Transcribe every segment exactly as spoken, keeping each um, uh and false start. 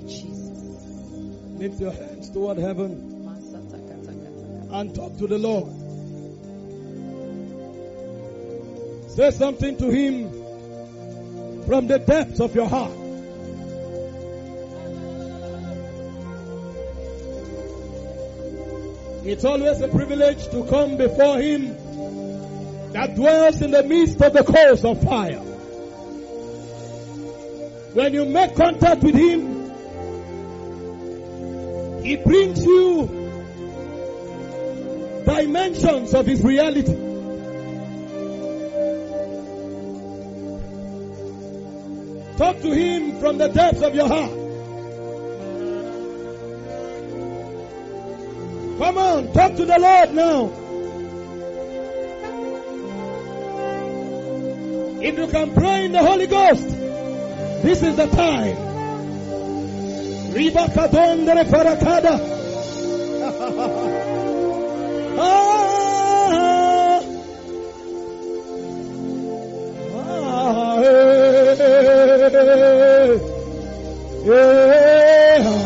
Jesus. Lift your hands toward heaven and talk to the Lord. Say something to Him from the depths of your heart. It's always a privilege to come before Him that dwells in the midst of the coals of fire. When you make contact with Him, He brings you dimensions of His reality. Talk to Him from the depths of your heart. Come on, talk to the Lord now. If you can pray in the Holy Ghost, this is the time. Riba kadondere farakada. Ah, ah, eh, eh, ah,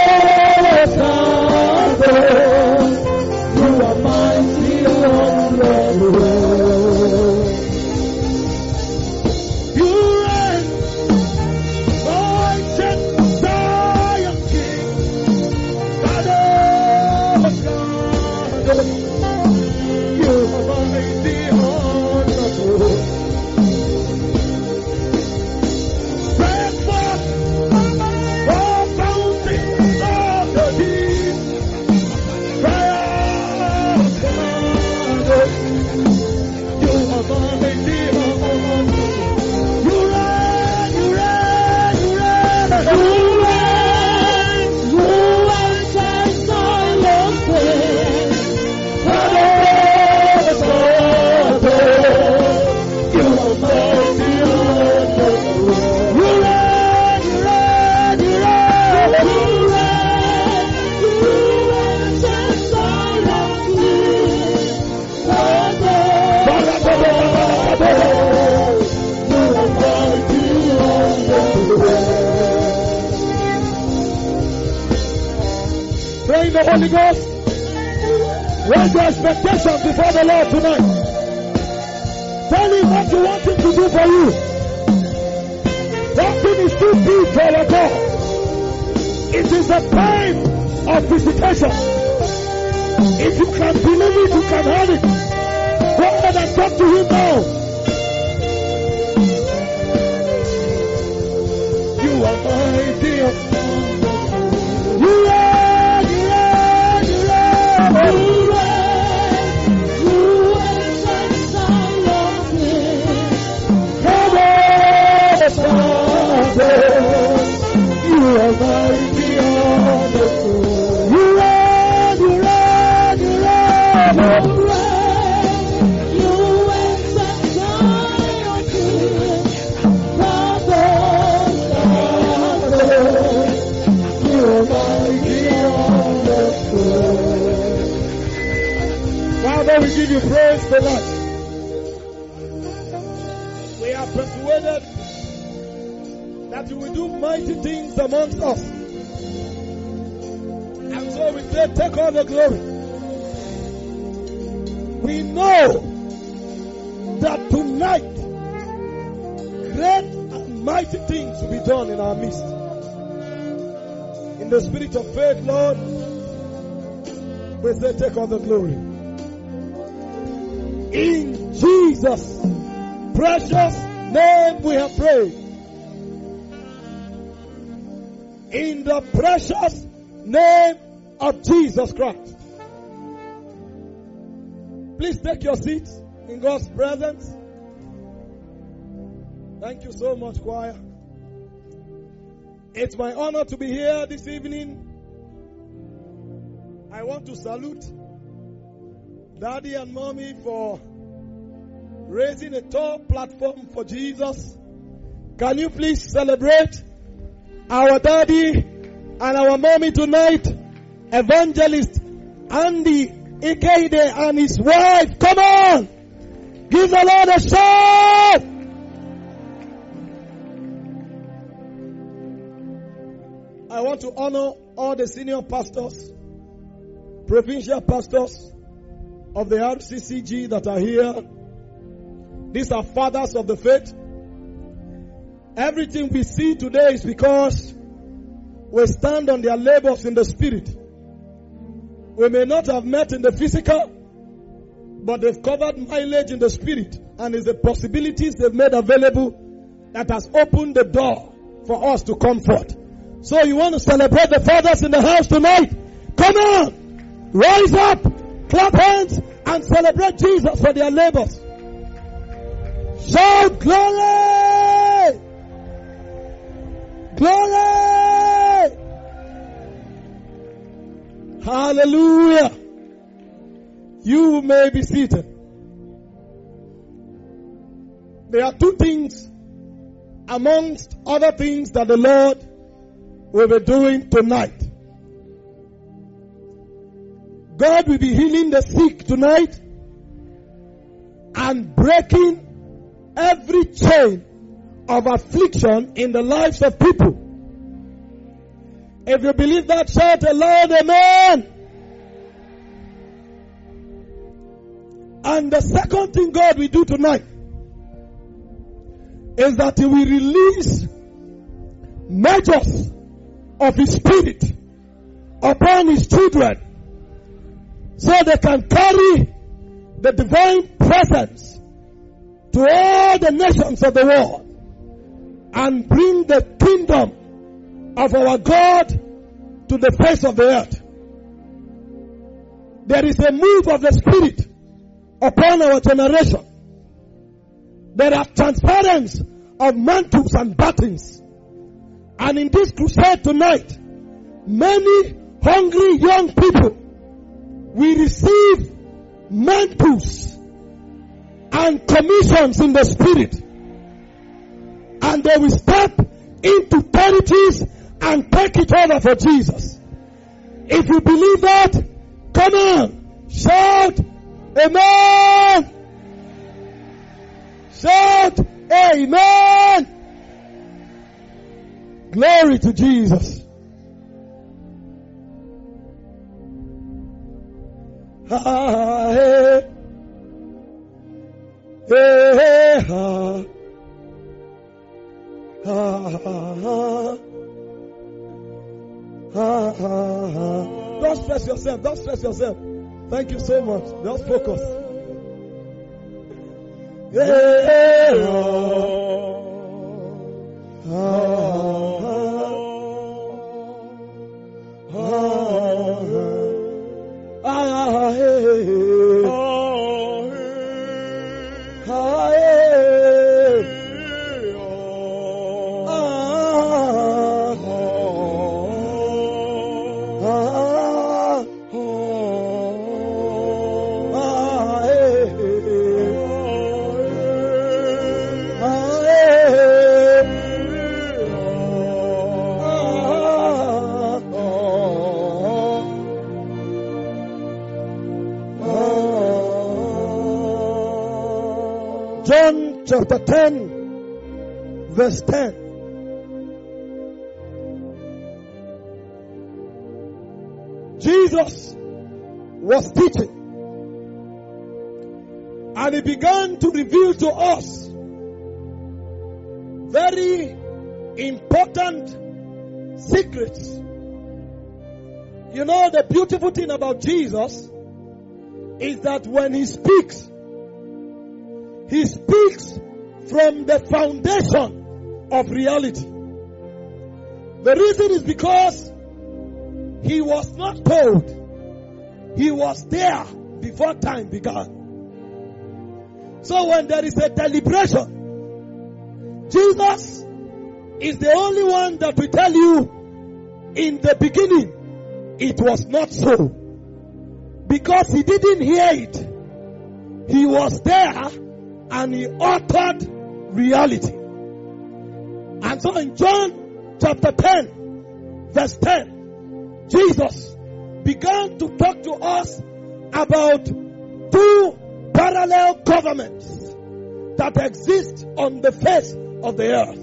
You are mighty, oh Lord. in the Holy Ghost? Raise your expectations before the Lord tonight. Tell him what you want him to do for you. Nothing is too big for our God. It is a time of visitation. If you can believe it, you can have it. Go ahead and talk to him now. You are mighty. You are, you are, you are. You are, you are such a loving. Come on, you are mighty on the throne. You are, you are, you are. You are, you are such a loving. Come on, you are mighty on the throne. Father, we give you praise tonight. We are persuaded that you will do mighty things amongst us. And so we say, take all the glory. We know that tonight, great and mighty things will be done in our midst. In the spirit of faith, Lord, we say, take all the glory. In Jesus' precious name we have prayed. In the precious name of Jesus Christ. Please take your seats in God's presence. Thank you so much, choir. It's my honor to be here this evening. I want to salute Daddy and Mommy for raising a tall platform for Jesus. Can you please celebrate our daddy and our mommy tonight, Evangelist Andy Ikeide and his wife? Come on! Give the Lord a shout! I want to honor all the senior pastors, provincial pastors of the R C C G that are here. These are fathers of the faith. Everything we see today is because we stand on their labors in the spirit. We may not have met in the physical, but they've covered mileage in the spirit, and it's the possibilities they've made available that has opened the door for us to comfort. So you want to celebrate the fathers in the house tonight? Come on! Rise up, clap hands, and celebrate Jesus for their labors. Shout glory! Glory! Hallelujah! You may be seated. There are two things amongst other things that the Lord will be doing tonight. God will be healing the sick tonight and breaking every chain of affliction in the lives of people. If you believe that, shout aloud, amen. And the second thing God will do tonight is that He will release measures of His Spirit upon His children so they can carry the divine presence to all the nations of the world and bring the kingdom of our God to the face of the earth. There is a move of the Spirit upon our generation. There are transference of mantles and battens. And in this crusade tonight, many hungry young people will receive mantles and commissions in the Spirit. And they will step into territories and take it over for Jesus. If you believe that, come on, shout amen. Shout amen. Glory to Jesus. ha, hey, hey, ha, ha, ha, ha, ha, ha. Don't stress yourself. Don't stress yourself. Thank you so much. Just focus. Hey, ha, ha, ah, hey, ah, hey, John chapter ten, verse ten. Jesus was teaching, and he began to reveal to us very important secrets. You know, the beautiful thing about Jesus is that when he speaks, he speaks from the foundation of reality. The reason is because he was not told. He was there before time began. So when there is a deliberation, Jesus is the only one that will tell you in the beginning it was not so. Because he didn't hear it. He was there and he uttered reality. And so in John chapter ten, verse ten, Jesus began to talk to us about two parallel governments that exist on the face of the earth.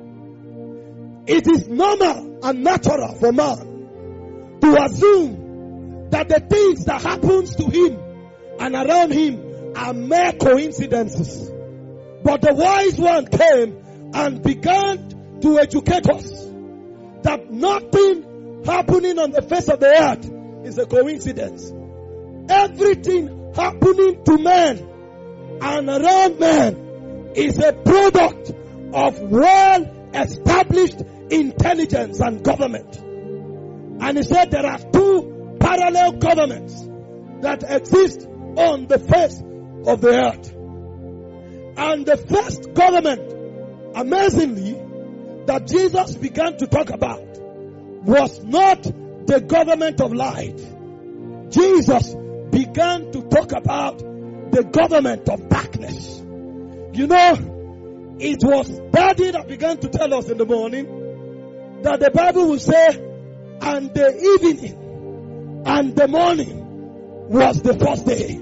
It is normal and natural for man to assume that the things that happens to him and around him are mere coincidences. But the wise one came and began to educate us that nothing happening on the face of the earth is a coincidence. Everything happening to man and around man is a product of well-established intelligence and government. And he said there are two parallel governments that exist on the face of the earth. And the first government, amazingly, that Jesus began to talk about was not the government of light. Jesus began to talk about the government of darkness. You know, it was Daddy that began to tell us in the morning that the Bible will say, and the evening and the morning was the first day.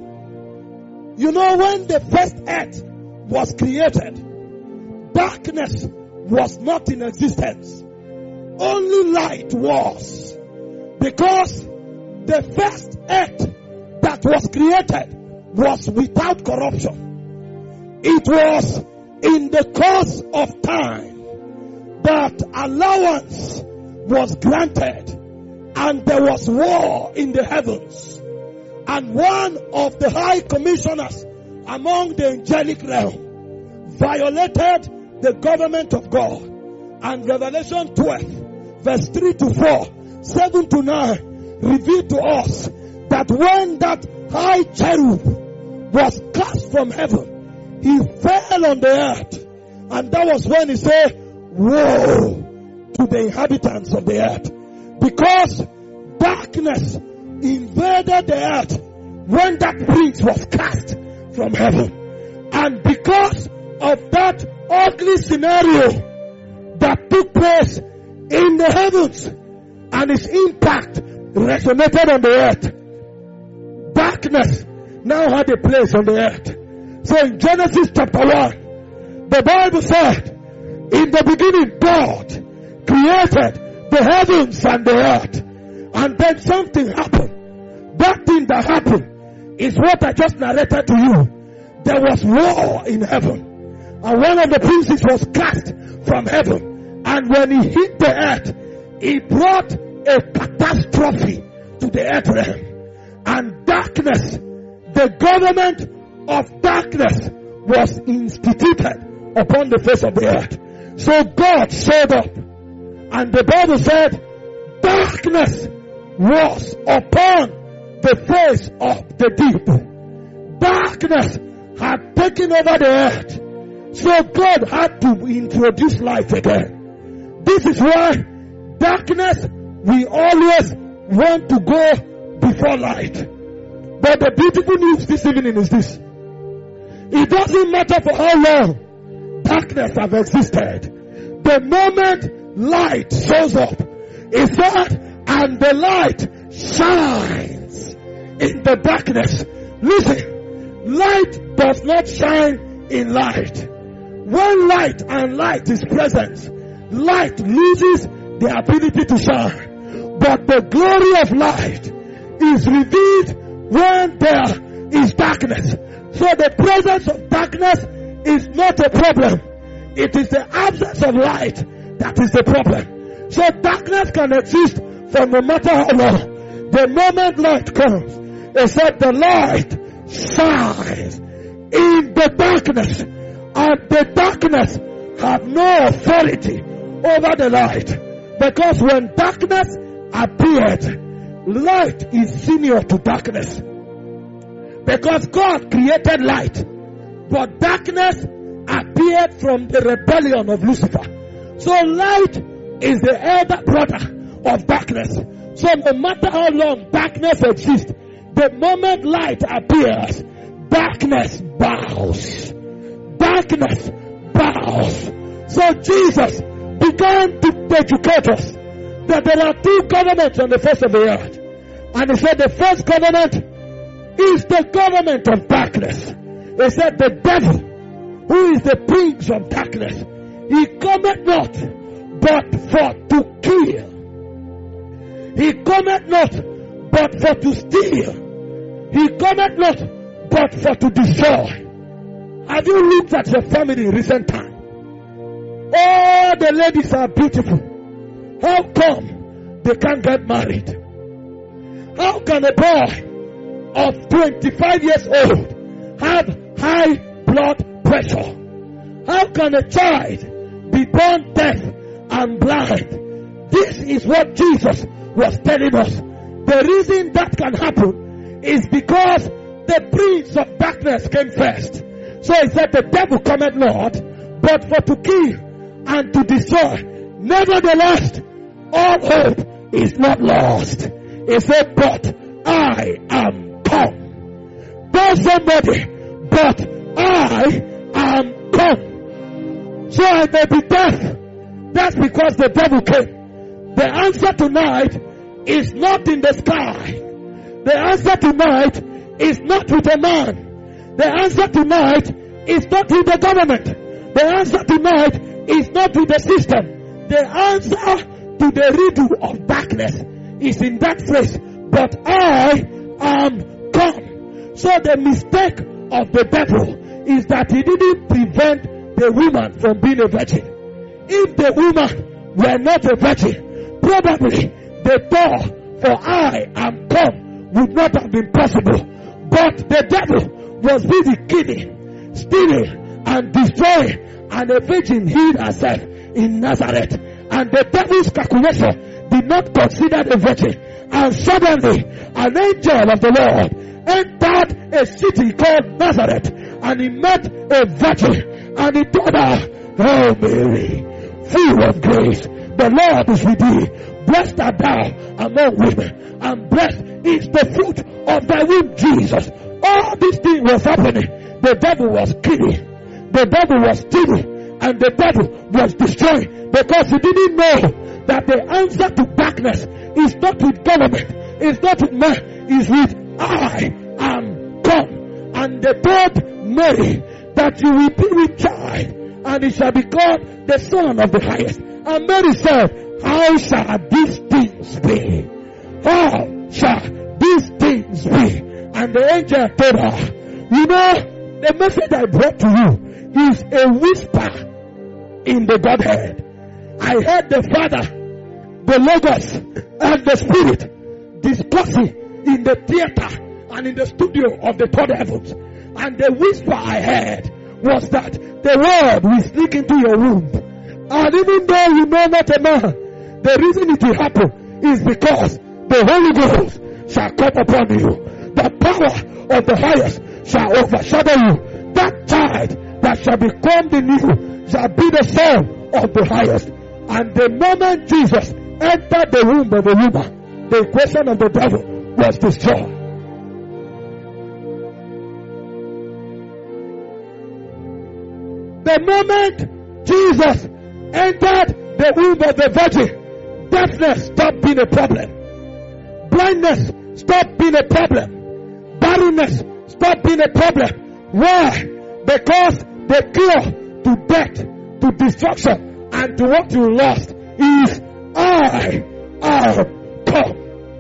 You know, when the first earth was created, darkness was not in existence. Only light was. Because the first earth that was created was without corruption. It was in the course of time that allowance was granted and there was war in the heavens. And one of the high commissioners among the angelic realm violated the government of God. And Revelation twelve, verse three to four, seven to nine, revealed to us that when that high cherub was cast from heaven, he fell on the earth. And that was when he said, woe to the inhabitants of the earth. Because darkness invaded the earth when that prince was cast from heaven. And because of that ugly scenario that took place in the heavens and its impact resonated on the earth, darkness now had a place on the earth. So in Genesis chapter one, the Bible said, in the beginning God created the heavens and the earth. And then something happened. That thing that happened is what I just narrated to you. There was war in heaven. And one of the princes was cast from heaven. And when he hit the earth, he brought a catastrophe to the earth realm. And darkness, the government of darkness was instituted upon the face of the earth. So God showed up. And the Bible said, darkness was upon the face of the deep. Darkness had taken over the earth. So God had to introduce light again. This is why darkness, we always want to go before light. But the beautiful news this evening is this. It doesn't matter for how long darkness have existed. The moment light shows up, it said, and the light shines in the darkness. Listen, light does not shine in light. When light and light is present, light loses the ability to shine. But the glory of light is revealed when there is darkness. So the presence of darkness is not a problem. It is the absence of light that is the problem. So darkness can exist for no matter how long. The moment light comes, it said the light shines in the darkness. And the darkness have no authority over the light. Because when darkness appeared, light is senior to darkness. Because God created light, but darkness appeared from the rebellion of Lucifer. So light is the elder brother of darkness. So no matter how long darkness exists, the moment light appears, darkness bows. Darkness bows. So Jesus began to educate us that there are two governments on the face of the earth. And he said the first government is the government of darkness. He said the devil, who is the prince of darkness, he cometh not but for to kill. He cometh not but for to steal. He cometh not but for to destroy. Have you looked at your family in recent time? All the ladies are beautiful. How come they can't get married? How can a boy of twenty-five years old have high blood pressure? How can a child be born deaf and blind? This is what Jesus was telling us. The reason that can happen is because the prince of darkness came first. So he said the devil cometh not but for to kill and to destroy. Nevertheless, all hope is not lost. He said, but I am come. Tell somebody, but I am come. So I may be deaf. That's because the devil came. The answer tonight is not in the sky. The answer tonight is not with a man. The answer tonight is not with the government. The answer tonight is not with the system. The answer to the riddle of darkness is in that phrase, but I am come. So the mistake of the devil is that he didn't prevent the woman from being a virgin. If the woman were not a virgin, probably the door for I am come would not have been possible. But the devil was busy killing, stealing, and destroying, and a virgin hid herself in Nazareth. And the devil's calculation did not consider the virgin. And suddenly, an angel of the Lord entered a city called Nazareth, and he met a virgin, and he told her, "Hail Mary, full of grace, the Lord is with thee. Blessed art thou among women, and blessed is the fruit of thy womb, Jesus." All this thing was happening. The devil was killing, the devil was stealing, and the devil was destroying, because he didn't know that the answer to darkness is not with government, it's not with man, it's with I am come. And they told Mary that you will be with child, and it shall be called the Son of the Highest. And Mary said, how shall these things be? How shall these things be? And the angel told her, you know, the message I brought to you is a whisper in the Godhead. I heard the Father, the Logos, and the Spirit discussing in the theater and in the studio of the third heavens. And the whisper I heard was that the word will sneak into your womb. And even though you know not a man, the reason it will happen is because the Holy Ghost shall come upon you. The power of the highest shall overshadow you. That child that shall become the new shall be the son of the highest. And the moment Jesus entered the womb of the woman, the equation of the devil was destroyed. The moment Jesus entered the womb of the virgin, deafness stopped being a problem. Blindness stopped being a problem. Barrenness stopped being a problem. Why? Because the cure to death, to destruction, and to what you lost is I am come.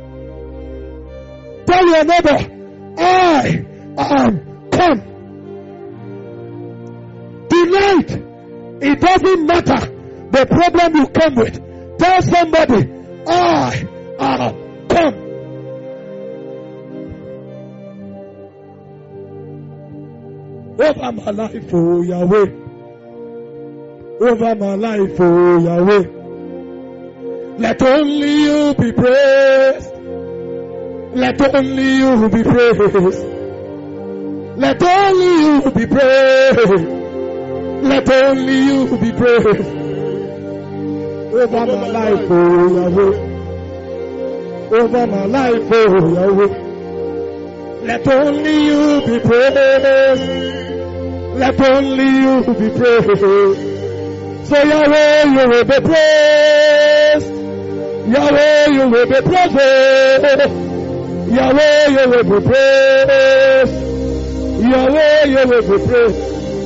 Tell your neighbor, I am come. Tonight, it doesn't matter the problem you come with. Tell somebody, I am come. Over my life, oh Yahweh. Over my life, oh Yahweh. Let only you be praised. Let only you be praised. Let only you be praised. Let only you be praised. Over my life, oh Yahweh. Over my life, oh Yahweh. Let only you be praised. Let only you be praised. So Yahweh, you will be praised. Yahweh, you will be praised. Yahweh, you will be praised. Yahweh, you will be praised.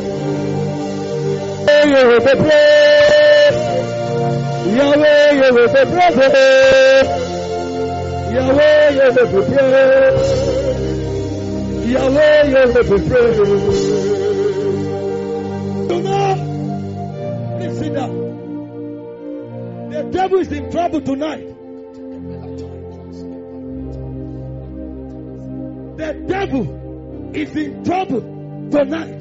You will be praised. Yahweh, you will be praised. Yahweh, you will be praised. Yahweh, you will be praised. Do not please sit down. The devil is in trouble tonight. The devil is in trouble tonight.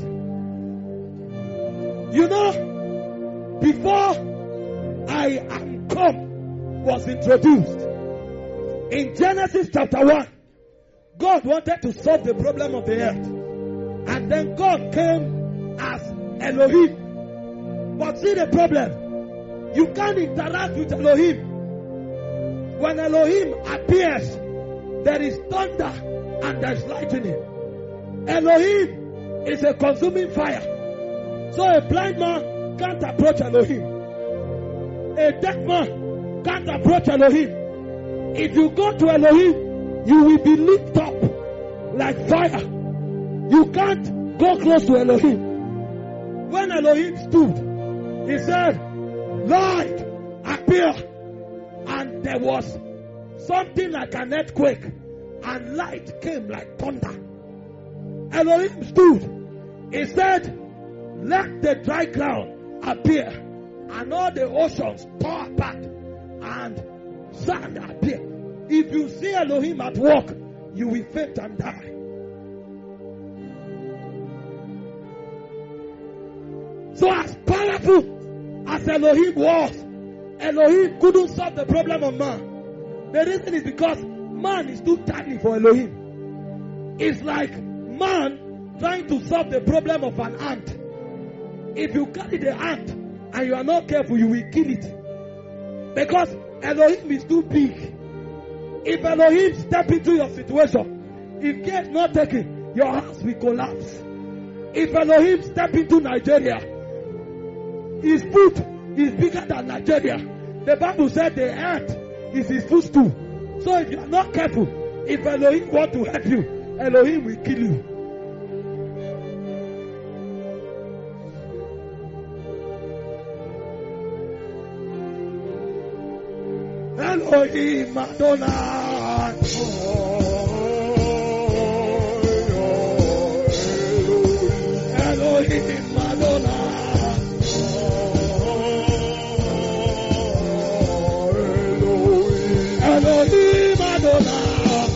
You know, before I am come was introduced in Genesis chapter one, God wanted to solve the problem of the earth. And then God came as Elohim. But see the problem. You can't interact with Elohim. When Elohim appears, there is thunder and there is lightning. Elohim is a consuming fire. So a blind man can't approach Elohim. A deaf man can't approach Elohim. If you go to Elohim, you will be lit up like fire. You can't go close to Elohim. When Elohim stood, he said, light appear. And there was something like an earthquake. And light came like thunder. Elohim stood. He said, let the dry ground appear. And all the oceans tore apart. And sand appear. If you see Elohim at work, you will faint and die. So as powerful as Elohim was, Elohim couldn't solve the problem of man. The reason is because man is too tiny for Elohim. It's like man trying to solve the problem of an ant. If you carry the ant and you are not careful, you will kill it. Because Elohim is too big. If Elohim step into your situation, if care is not taken, your house will collapse. If Elohim step into Nigeria, his foot is bigger than Nigeria. The Bible said the earth is his footstool. So if you are not careful, if Elohim want to help you, Elohim will kill you. Elohim Adonai. Oh. Elohim Adonai.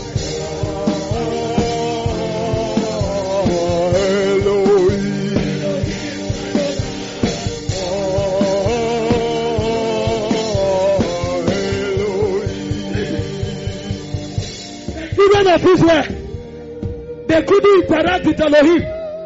Even of Israel, they couldn't interact with Elohim.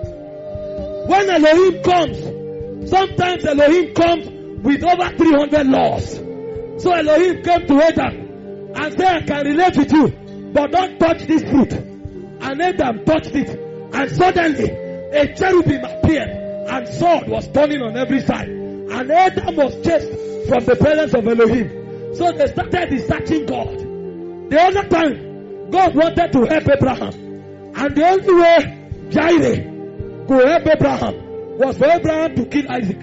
When Elohim comes, sometimes Elohim comes with over three hundred laws. So Elohim came to Adam and said, I can relate with you, but don't touch this fruit. And Adam touched it, and suddenly a cherubim appeared, and sword was turning on every side. And Adam was chased from the presence of Elohim. So they started searching God. The other time, God wanted to help Abraham. And the only way Jireh could help Abraham was for Abraham to kill Isaac.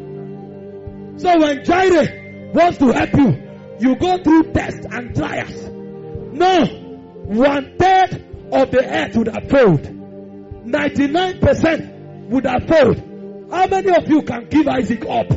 So when Jireh wants to help you, you go through tests and trials. No, one third of the earth would have failed. ninety-nine percent would have failed. How many of you can give Isaac up?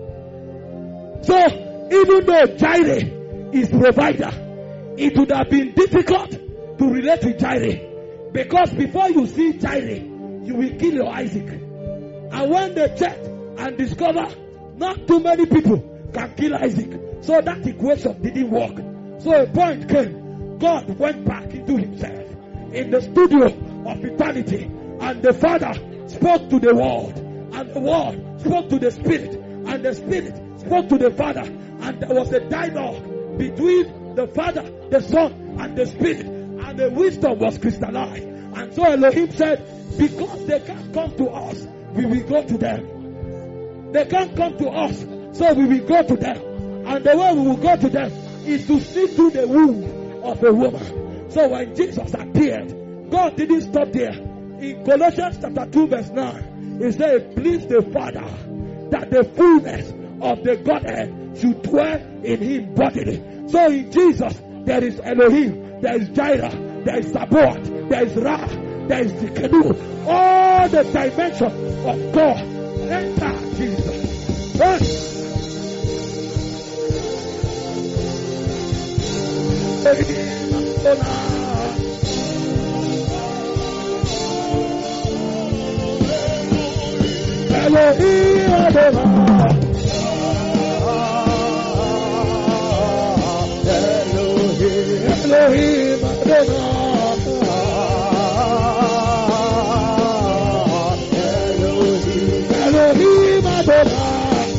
So even though Jireh is provider, it would have been difficult to relate with Jireh. Because before you see Jireh, you will kill your Isaac. And when they checked and discover not too many people can kill Isaac, so that equation didn't work. So a point came. God went back into himself in the studio of eternity, and the Father spoke to the Word, and the Word spoke to the Spirit, and the Spirit spoke to the Father, and there was a dialogue between the Father, the Son, and the Spirit, and the wisdom was crystallized. And so Elohim said, because they can't come to us, we will go to them. They can't come to us, so we will go to them. And the way we will go to them is to see through the womb of a woman. So when Jesus appeared, God didn't stop there. In Colossians chapter two verse nine, he said, it pleased the Father that the fullness of the Godhead should dwell in him bodily. So in Jesus, there is Elohim, there is Jireh, there is Sabaoth, there is Ra, there is the Canoe. All the dimensions of God enter Jesus. Yes. Elohim Adonai. Elohim Adonai. Elohim Adonai.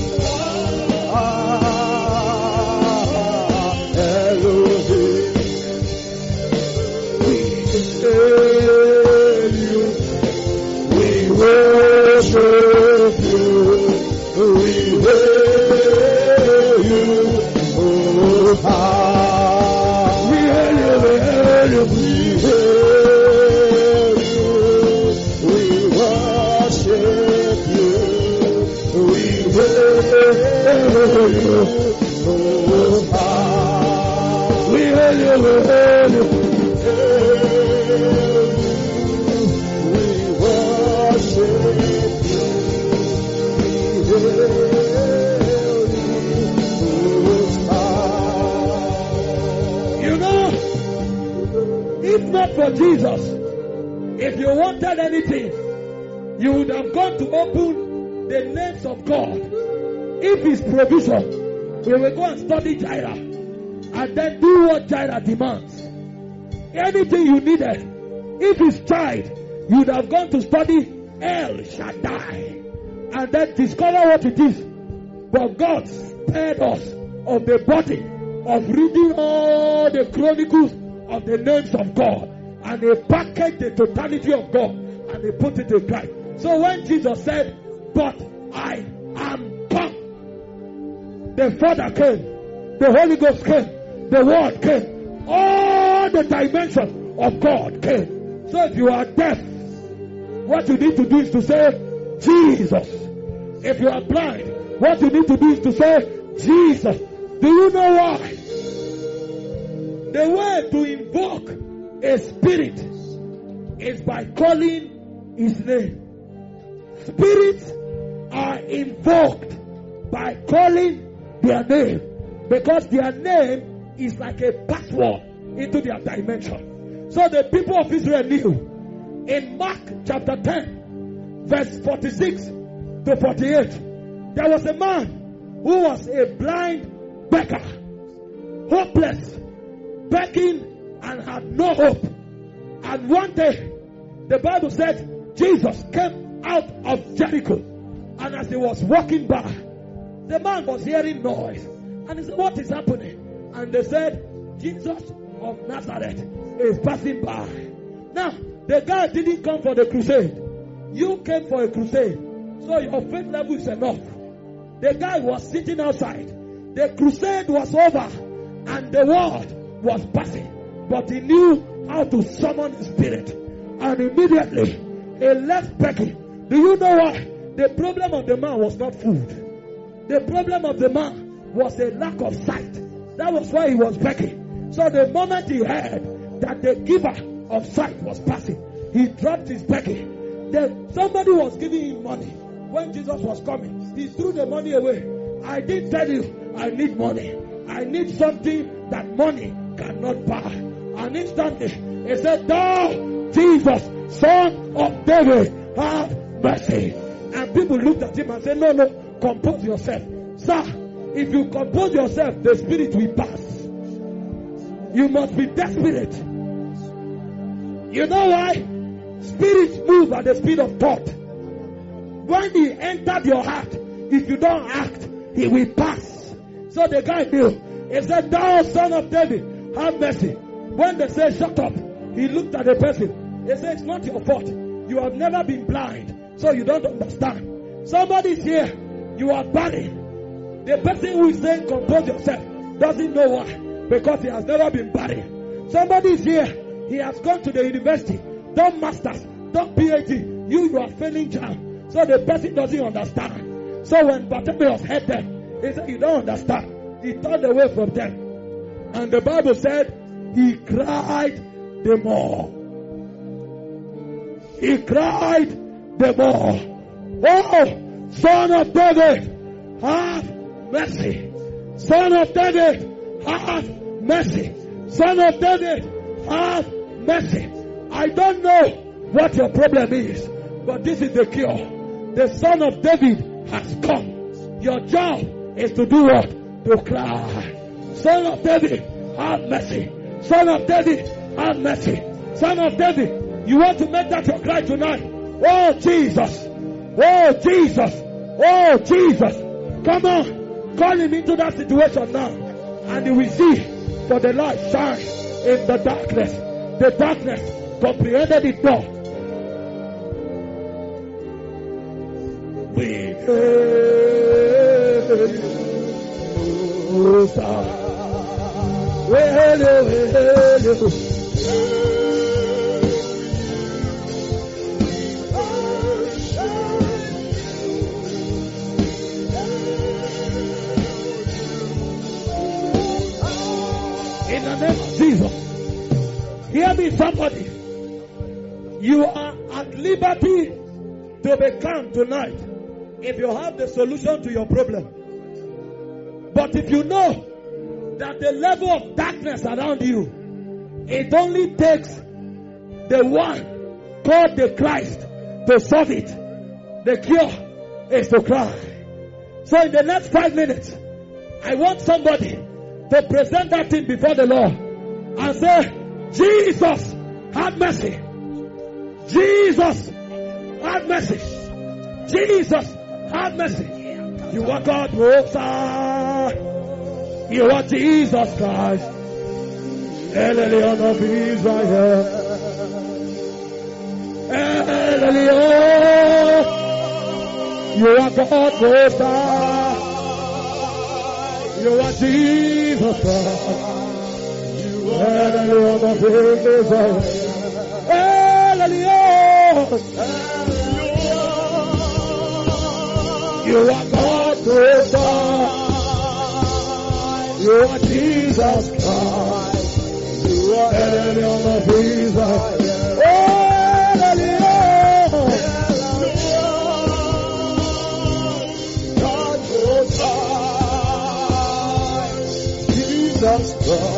For Jesus, if you wanted anything, you would have gone to open the names of God. If His provision, we will go and study Jireh and then do what Jireh demands. Anything you needed, if His child, you would have gone to study El Shaddai and then discover what it is. But God spared us of the body of reading all the chronicles of the names of God. And they packaged the totality of God and they put it in Christ. So when Jesus said, but I am come, the Father came, the Holy Ghost came, the Word came, all the dimensions of God came. So if you are deaf, what you need to do is to say, Jesus. If you are blind, what you need to do is to say, Jesus. Do you know why? The way to invoke a spirit is by calling His name. Spirits are invoked by calling their name, because their name is like a password into their dimension. So the people of Israel knew. In Mark chapter ten, verse forty-six to forty-eight, there was a man who was a blind beggar, hopeless, begging and had no hope. And one day, the Bible said Jesus came out of Jericho, and as he was walking by, the man was hearing noise, and he said, "What is happening?" And they said, "Jesus of Nazareth is passing by." Now, the guy didn't come for the crusade. You came for a crusade, so your faith level is enough. The guy was sitting outside. The crusade was over, and the world was passing, but he knew how to summon the spirit, and immediately he left begging. Do you know why? The problem of the man was not food. The problem of the man was a lack of sight. That was why he was begging. So the moment he heard that the giver of sight was passing, he dropped his begging. Then somebody was giving him money. When Jesus was coming, he threw the money away. "I didn't tell you I need money. I need something that money cannot buy." And instantly he said, "Thou, Jesus, Son of David, have mercy." And people looked at him and said, "No, no, compose yourself. Sir, if you compose yourself, the spirit will pass. You must be desperate." You know why? Spirits move at the speed of thought. When he entered your heart, if you don't act, he will pass. So the guy knew. He said, "Thou, Son of David, have mercy." When they said, "Shut up," he looked at the person. He said, "It's not your fault. You have never been blind, so you don't understand." Somebody's here. You are barren. The person who is saying compose yourself doesn't know why, because he has never been barren. Somebody's here. He has gone to the university, done masters, done P H D. You, you are failing jam. So the person doesn't understand. So when Bartimaeus heard them, he said, "You don't understand." He turned away from them. And the Bible said, he cried the more. He cried the more. "Oh, Son of David, have mercy. Son of David, have mercy. Son of David, have mercy." I don't know what your problem is, but this is the cure. The Son of David has come. Your job is to do what? To cry. "Son of David, have mercy. Son of David, have mercy. Son of David." You want to make that your cry tonight? "Oh Jesus. Oh Jesus. Oh Jesus." Come on. Call him into that situation now. And you will see, for the light shines in the darkness. The darkness comprehended it not. We hail you, sir. We hail you, we hail you. In the name of Jesus. Hear me, somebody. You are at liberty to be calm tonight if you have the solution to your problem. But if you know that the level of darkness around you, it only takes the one called the Christ to solve it. The cure is to cry. So in the next five minutes, I want somebody to present that thing before the Lord and say, "Jesus, have mercy. Jesus, have mercy. Jesus, have mercy." You are God, Rosa. You are Jesus Christ, El Elyon of Israel. El Elyon. You are God, Rosa. You are Jesus Christ. El Elyon of Israel. El Elyon. You are God, Rosa. You are Jesus Christ. You are El Elyon of Israel. El Elyon. God, Rosa. Jesus Christ.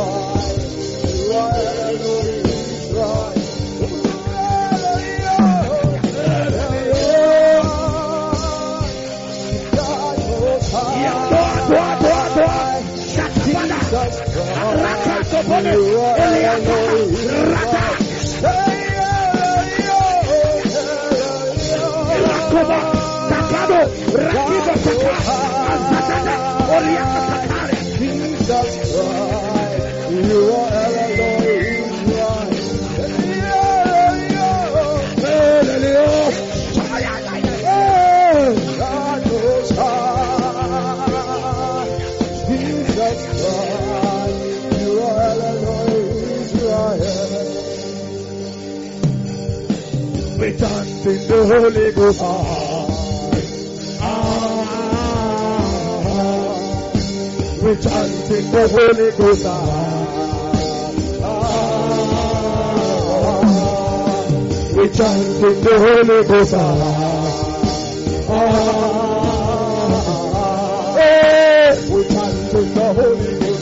We chant in the Holy Ghost. Ah, ah, we chant in the Holy Ghost. Ah, ah, we chant in the Holy Ghost. Ah, eh, we chant in the Holy Ghost.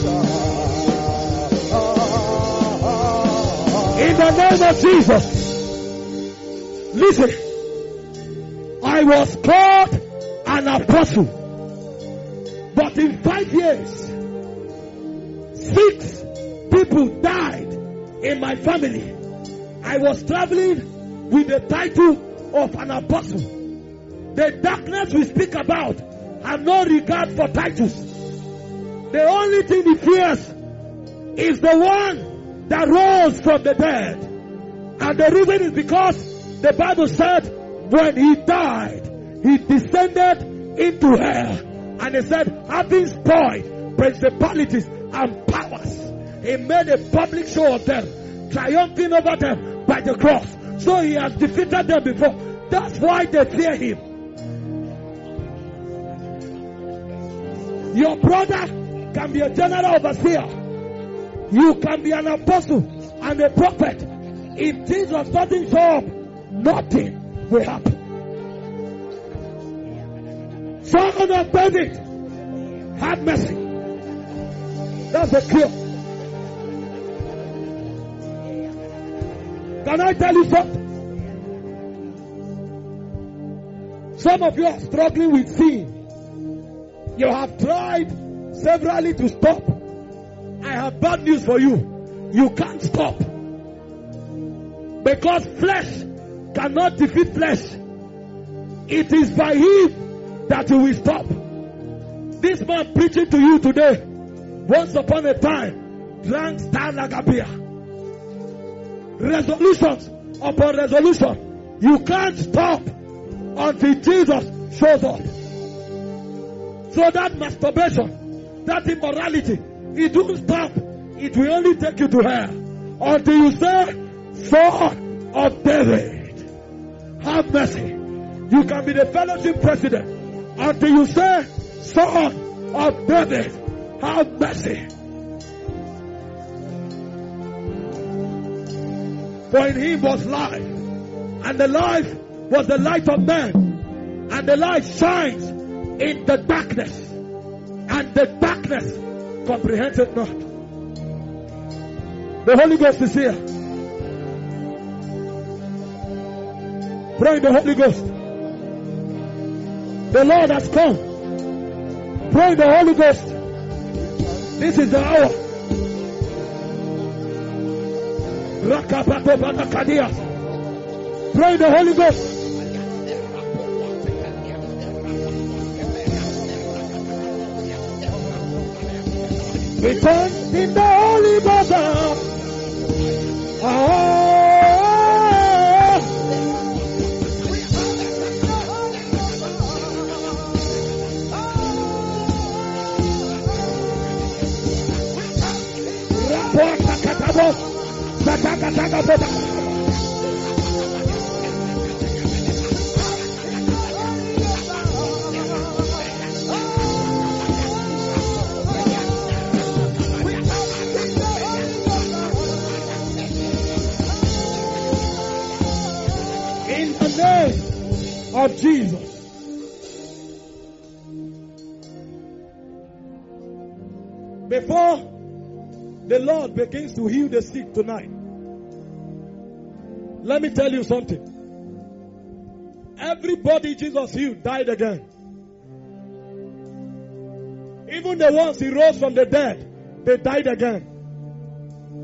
Ah, in the name of Jesus. Listen, I was called an apostle, but in five years, six people died in my family. I was traveling with the title of an apostle. The darkness we speak about have no regard for titles. The only thing he fears is the one that rose from the dead. And the reason is because the Bible said when he died, he descended into hell. And he said, having spoiled principalities and powers, he made a public show of them, triumphing over them by the cross. So he has defeated them before. That's why they fear him. Your brother can be a general overseer. You can be an apostle and a prophet. If Jesus doesn't show up, nothing will happen. Son of David, have mercy. That's the cure. Can I tell you something? Some of you are struggling with sin. You have tried severally to stop. I have bad news for you. You can't stop. Because flesh cannot defeat flesh. It is by him that you will stop. This man preaching to you today, once upon a time, drank star lager beer. Resolutions upon resolution. You can't stop until Jesus shows up. So that masturbation, that immorality, it won't stop. It will only take you to hell until you say, Son of David, have mercy. You can be the fellowship president until you say, Son of David, have mercy. For in him was life, and the life was the light of man, and the light shines in the darkness, and the darkness comprehends it not. The Holy Ghost is here. Pray in the Holy Ghost. The Lord has come. Pray in the Holy Ghost. This is the hour. Pray in the Holy Ghost. Return in the Holy Ghost. Oh. In the name of Jesus. Before the Lord begins to heal the sick tonight, let me tell you something. Everybody Jesus healed died again. Even the ones he rose from the dead, they died again.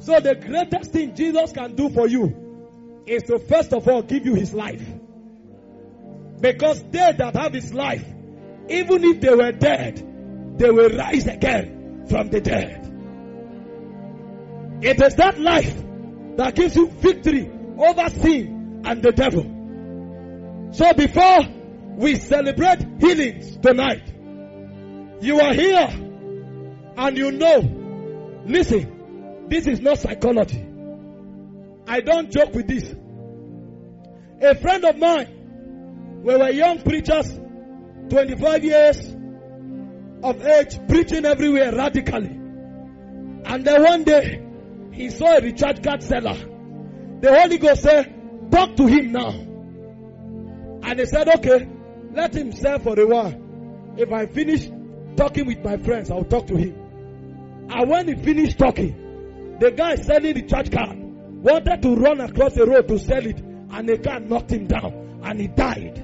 So the greatest thing Jesus can do for you is to first of all give you his life. Because they that have his life, even if they were dead, they will rise again from the dead. It is that life that gives you victory over sin and the devil. So before we celebrate healings tonight, you are here and you know, listen, this is not psychology. I don't joke with this. A friend of mine, we were young preachers, twenty-five years of age, preaching everywhere radically. And then one day, he saw a recharge card seller. The Holy Ghost said, talk to him now. And he said, okay, let him sell for a while. If I finish talking with my friends, I'll talk to him. And when he finished talking, the guy selling the recharge card wanted to run across the road to sell it, and the car knocked him down, and he died.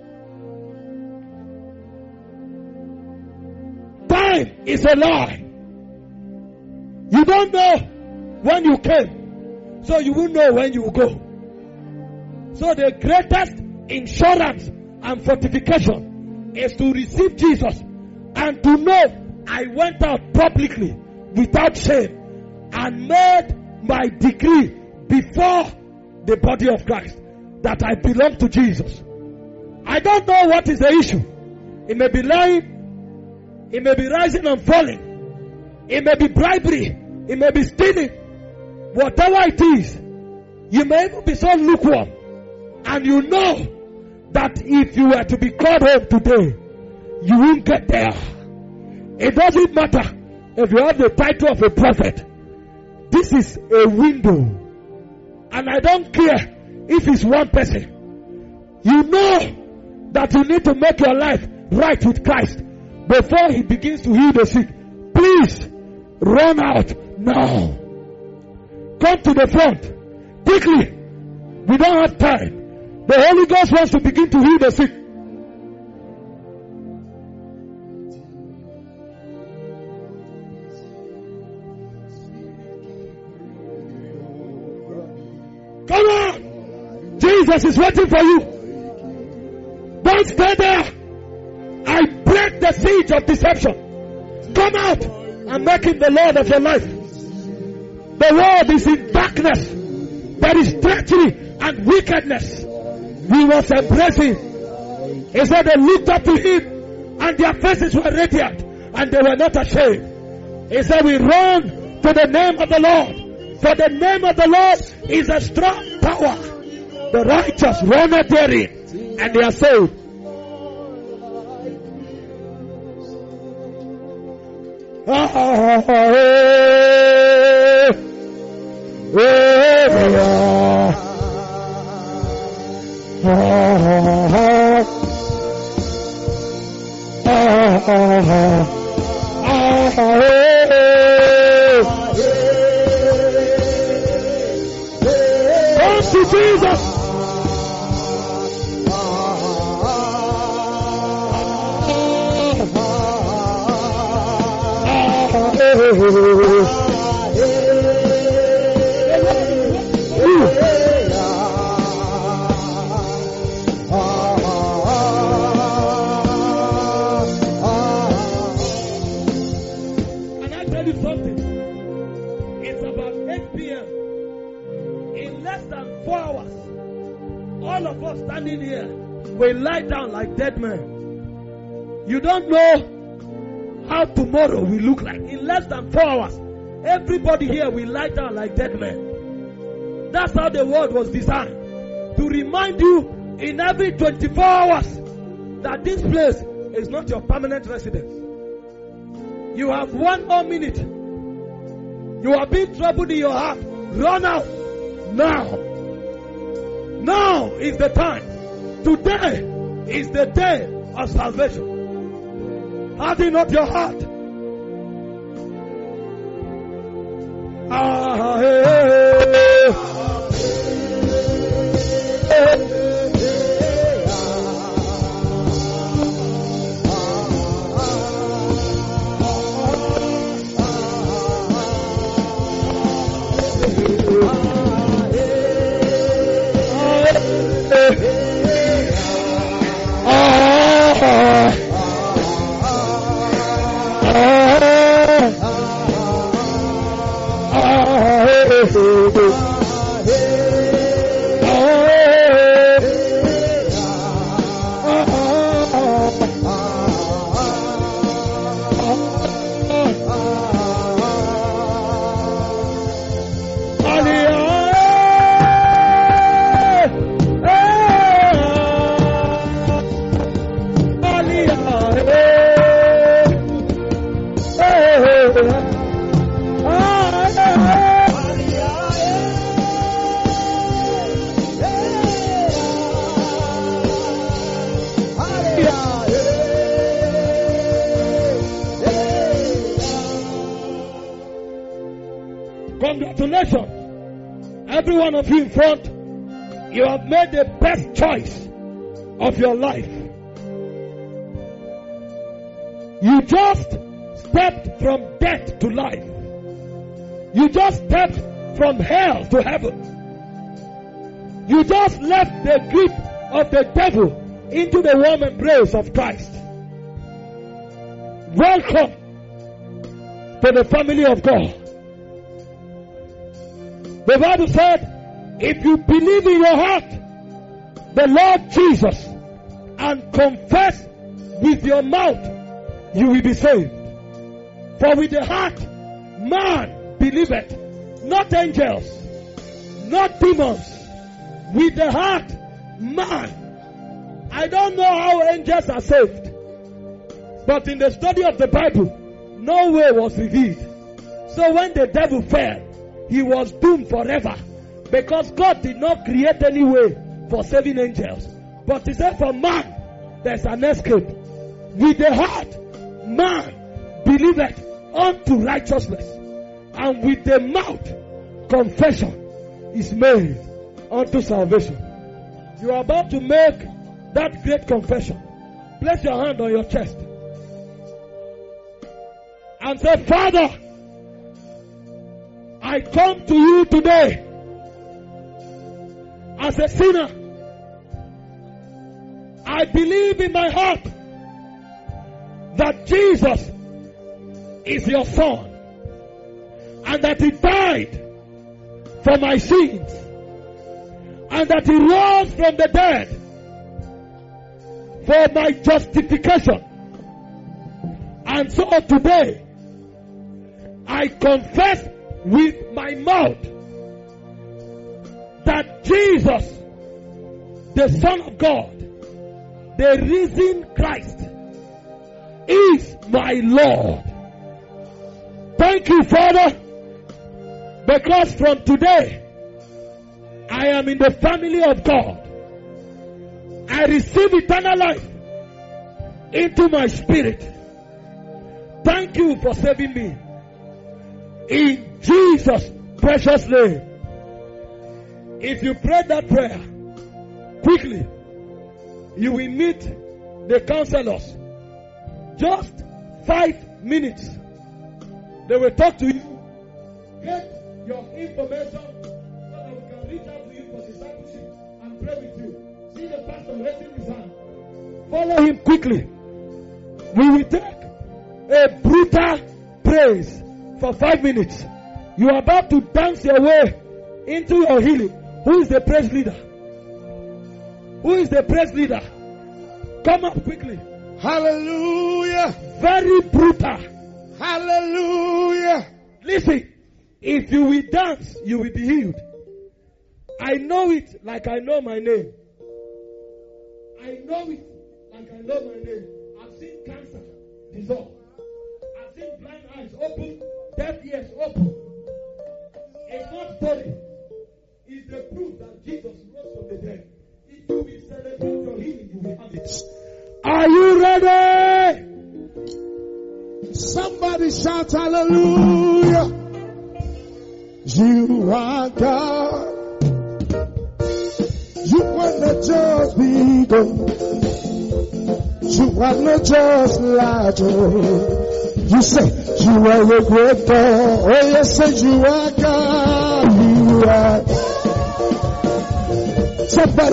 Time is a lie. You don't know when you came, so you won't know when you will go. So the greatest insurance and fortification is to receive Jesus and to know I went out publicly without shame and made my decree before the body of Christ that I belong to Jesus. I don't know what is the issue. It may be lying, it may be rising and falling, it may be bribery, it may be stealing. Whatever it is, you may even be so lukewarm, and you know that if you were to be called home today, you won't get there. It doesn't matter if you have the title of a prophet. This is a window, and I don't care if it's one person. You know that you need to make your life right with Christ before he begins to heal the sick. Please run out now. Come to the front quickly. We don't have time. The Holy Ghost wants to begin to heal the sick. Come on! Jesus is waiting for you. Don't stay there. I break the siege of deception. Come out and make him the Lord of your life. The world is in darkness. There is treachery and wickedness. We must embrace him. He said they looked up to him and their faces were radiant and they were not ashamed. He said we run to the name of the Lord. For the name of the Lord is a strong power. The righteous run therein and they are saved. Ah, ah, ah, eh. Oh, yeah. Oh, oh, oh, oh, oh, oh. Come to Jesus. Standing here, we lie down like dead men. You don't know how tomorrow will look like. In less than four hours, everybody here will lie down like dead men. That's how the world was designed, to remind you in every twenty-four hours that this place is not your permanent residence. You have one more minute. You are being troubled in your heart. Run out now. Now is the time. Today is the day of salvation. Harden not your heart. Ah, hey, hey, hey. Congratulations, every one of you in front. You have made the best choice of your life. You just stepped from death to life. You just stepped from hell to heaven. You just left the grip of the devil into the warm embrace of Christ. Welcome to the family of God. The Bible said, if you believe in your heart the Lord Jesus and confess with your mouth, you will be saved. For with the heart man believeth, not angels, not demons. With the heart man. I don't know how angels are saved, but in the study of the Bible, no way was revealed. So when the devil fell, he was doomed forever, because God did not create any way for saving angels. But he said for man, there's an escape. With the heart, man believeth unto righteousness, and with the mouth, confession is made unto salvation. You are about to make that great confession. Place your hand on your chest and say, Father, I come to you today as a sinner. I believe in my heart that Jesus is your Son and that He died for my sins and that He rose from the dead for my justification. And so today I confess with my mouth that Jesus, the Son of God, the risen Christ, is my Lord. Thank you, Father, because from today I am in the family of God. I receive eternal life into my spirit. Thank you for saving me. In Jesus' precious name. If you prayed that prayer, quickly, you will meet the counselors. Just five minutes. They will talk to you. Get your information so that we can reach out to you for discipleship and pray with you. See the pastor raising his hand. Follow him quickly. We will take a brutal praise for five minutes. You are about to dance your way into your healing. Who is the praise leader? Who is the praise leader? Come up quickly. Hallelujah. Very brutal. Hallelujah. Listen, if you will dance, you will be healed. I know it like I know my name. I know it like I know my name. I've seen cancer dissolve. I've seen blind eyes open, deaf ears open. It's not story. It's the proof that Jesus rose from the dead. If you will celebrate your healing, you will have it. Are you ready? Somebody shout hallelujah. You are God. You are not just big. You are not just large. You say you are a great God. Oh yes, say you are God. You are. Somebody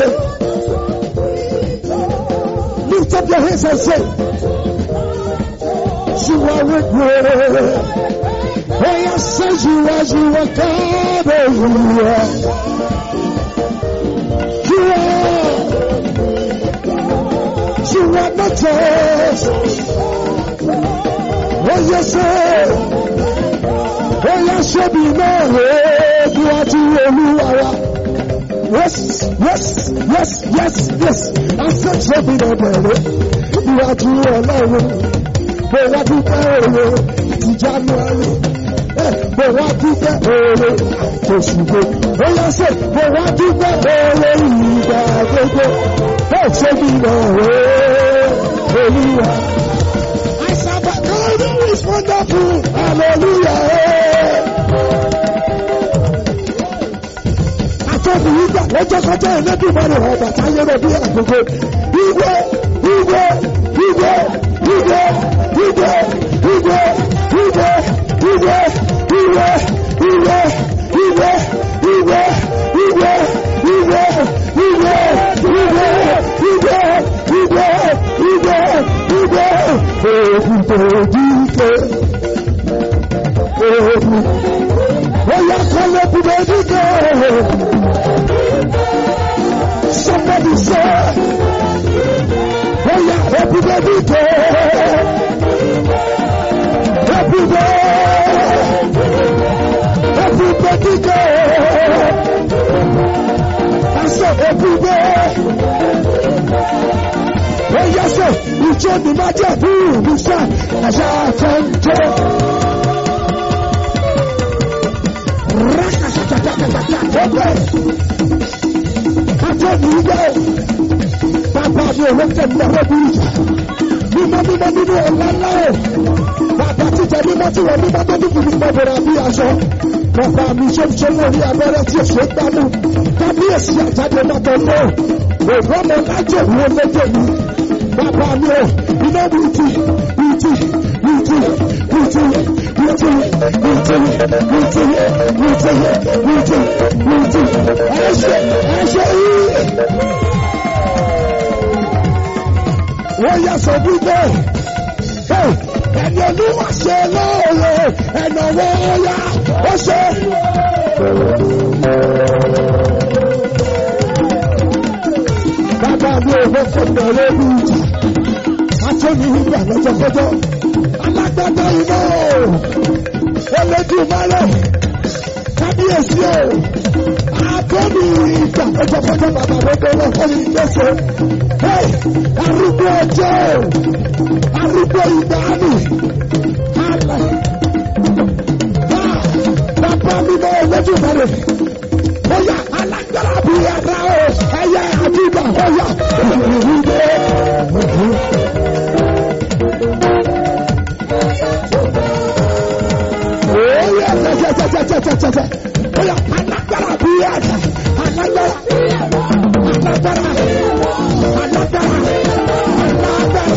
lift up your hands and say, you are a great. Oh yes, say you are, you are God. Oh You are, you are not just. Oh yes, sir. Oh yes, show me now. You are to Oluwa. Yes, yes, yes, yes, yes. I said show me now. You are to Oluwa. But what you tell me? It's January. But what you tell me? Oh yes, sir. But what you tell me? Oh, show me now. Oluwa. I said, but God is wonderful. Hallelujah. Àtọ́bù ìgbà lọ́jọ́ kọjá ẹ̀lẹ́dùnmọ́rẹ̀ ọ̀bà táyé rẹ̀ bí àgbègbè. Ìwé, ìwé, ìwé, ìwé, ìwé, ìwé, ìwé, ìwé, ìwé, ìwé, ìwé, ìwé, ìwé, ìwé, ìwé, ìwé, ìwé, ìwé, ìwé, ìwé. Òògùn tó díje. Òògùn. Oya kọ́lé bùbá díje. Somebody say, Oya bùbá díje. Bùbá. Bùbá díje. I said bùbá. Oya sọ, ìjọ ni máa jẹ́ bùrù mi sá, àṣà kan jẹ́. Bàbá mi ò lókè ní ọ̀rọ̀ bí ìjà. Mímọ́ mímọ́ nínú ọ̀la ńlá ẹ̀. Bàbá títẹ̀ mímọ́ tí wọ́n mímọ́ tó dúdú ní gbọ́dọ̀ bí aṣọ. Bàbá mi ṣe ń ṣe lórí abẹ́rẹ́ tí èso gbámú. Kábíyèsí àjáde mọ́tò náà. Òwò ọmọ lájẹ̀ ní olóde mi. Bàbá mi ò iná wìtì wìtì wìtì wìtì wìtì wìtì wìtì wìtì wìtì wìtì. Ẹ̀ṣẹ̀ ẹ̀ṣẹ̀ yìí. Wọ́n yà sọ wípé ẹni olúwa ṣe lóore ẹ̀nà wọ́n yá ó ṣe. Bàbá mi ò fẹ́ fún mi lórí ìjà. Atọ́ni ìgbà lọ́jọ́kọ́jọ́. Alágbádá iná o. Olódùmarè. Kábíyèsí o. Atọ́ni ìgbà lọ́jọ́kọ́jọ́ bàbá mi kọ́ lọ fún mi lẹ́sẹ̀. Arúgbó ọjọ́ o. Arúgbó ìgbàanì. Bàbá mi mọ Olódùmarè. Oya alágbára bí ẹ̀dá o. Ẹyẹ àdúgbò oya. Oya tẹ̀tẹ̀tẹ̀tẹ̀tẹ̀tẹ̀. Oya alágbára bí ẹ̀dá. Alágbára. Alágbára. Alágbára. Alágbára.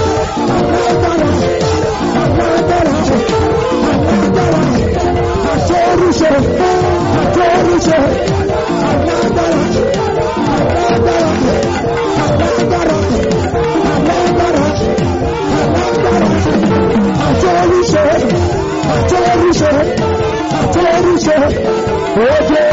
Alágbára. Alágbára. Àtọ́rùṣe. Àtọ́rùṣe. Alágbára. Alágbára. Alágbára. Alágbára. Alágbára. Àtọ́rùṣe. Àtọ́rùṣe. Àtọ́rùṣe. Oje.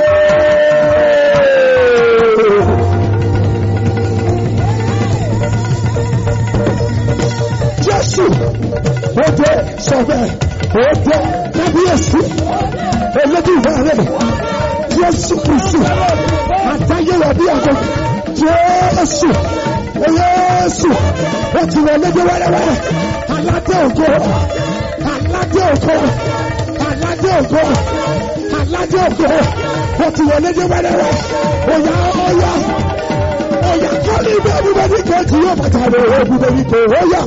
Jésù. Oje sọ̀bẹ̀. Oje kábíyèsí. Olódùmarè. Jésù Kristi. Àtayéwà bí àgọ́. Jésù. Jésù. Ó ti wọ lójú wẹ́rẹ́wẹ́rẹ́. Aládé ògo. Aládé ògo. Aládé ògo. Aládé ògo. Ó ti wọ lójú wẹ́rẹ́wẹ́. Oya oya. Oya kọ́lí bí everybody go to your bàtà rẹ̀ everybody go. Oya.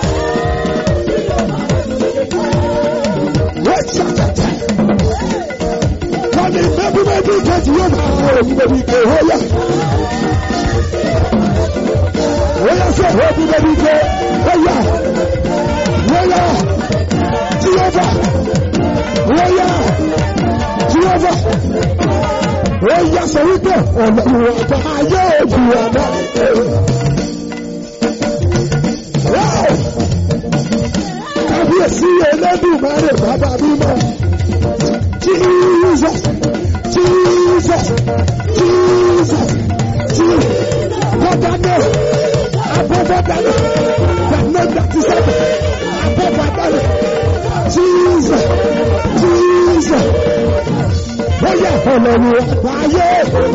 Wait ṣàkàtà. Kọ́lí bí everybody go to your bàtà rẹ̀ everybody go. Oya. Oya sọ everybody go. Oya. Oya. Jehovah. Oya. Jehovah. Oya sọ wípé ọ̀nà ọ̀pá ayé òjò ọ̀nà. Kábíyèsí Olódùmarè bàbá mímọ́. Jesus. above that name. The name that is above that name. Jesus. Jesus. Oh yeah, Ọlọ́run àgbáyé.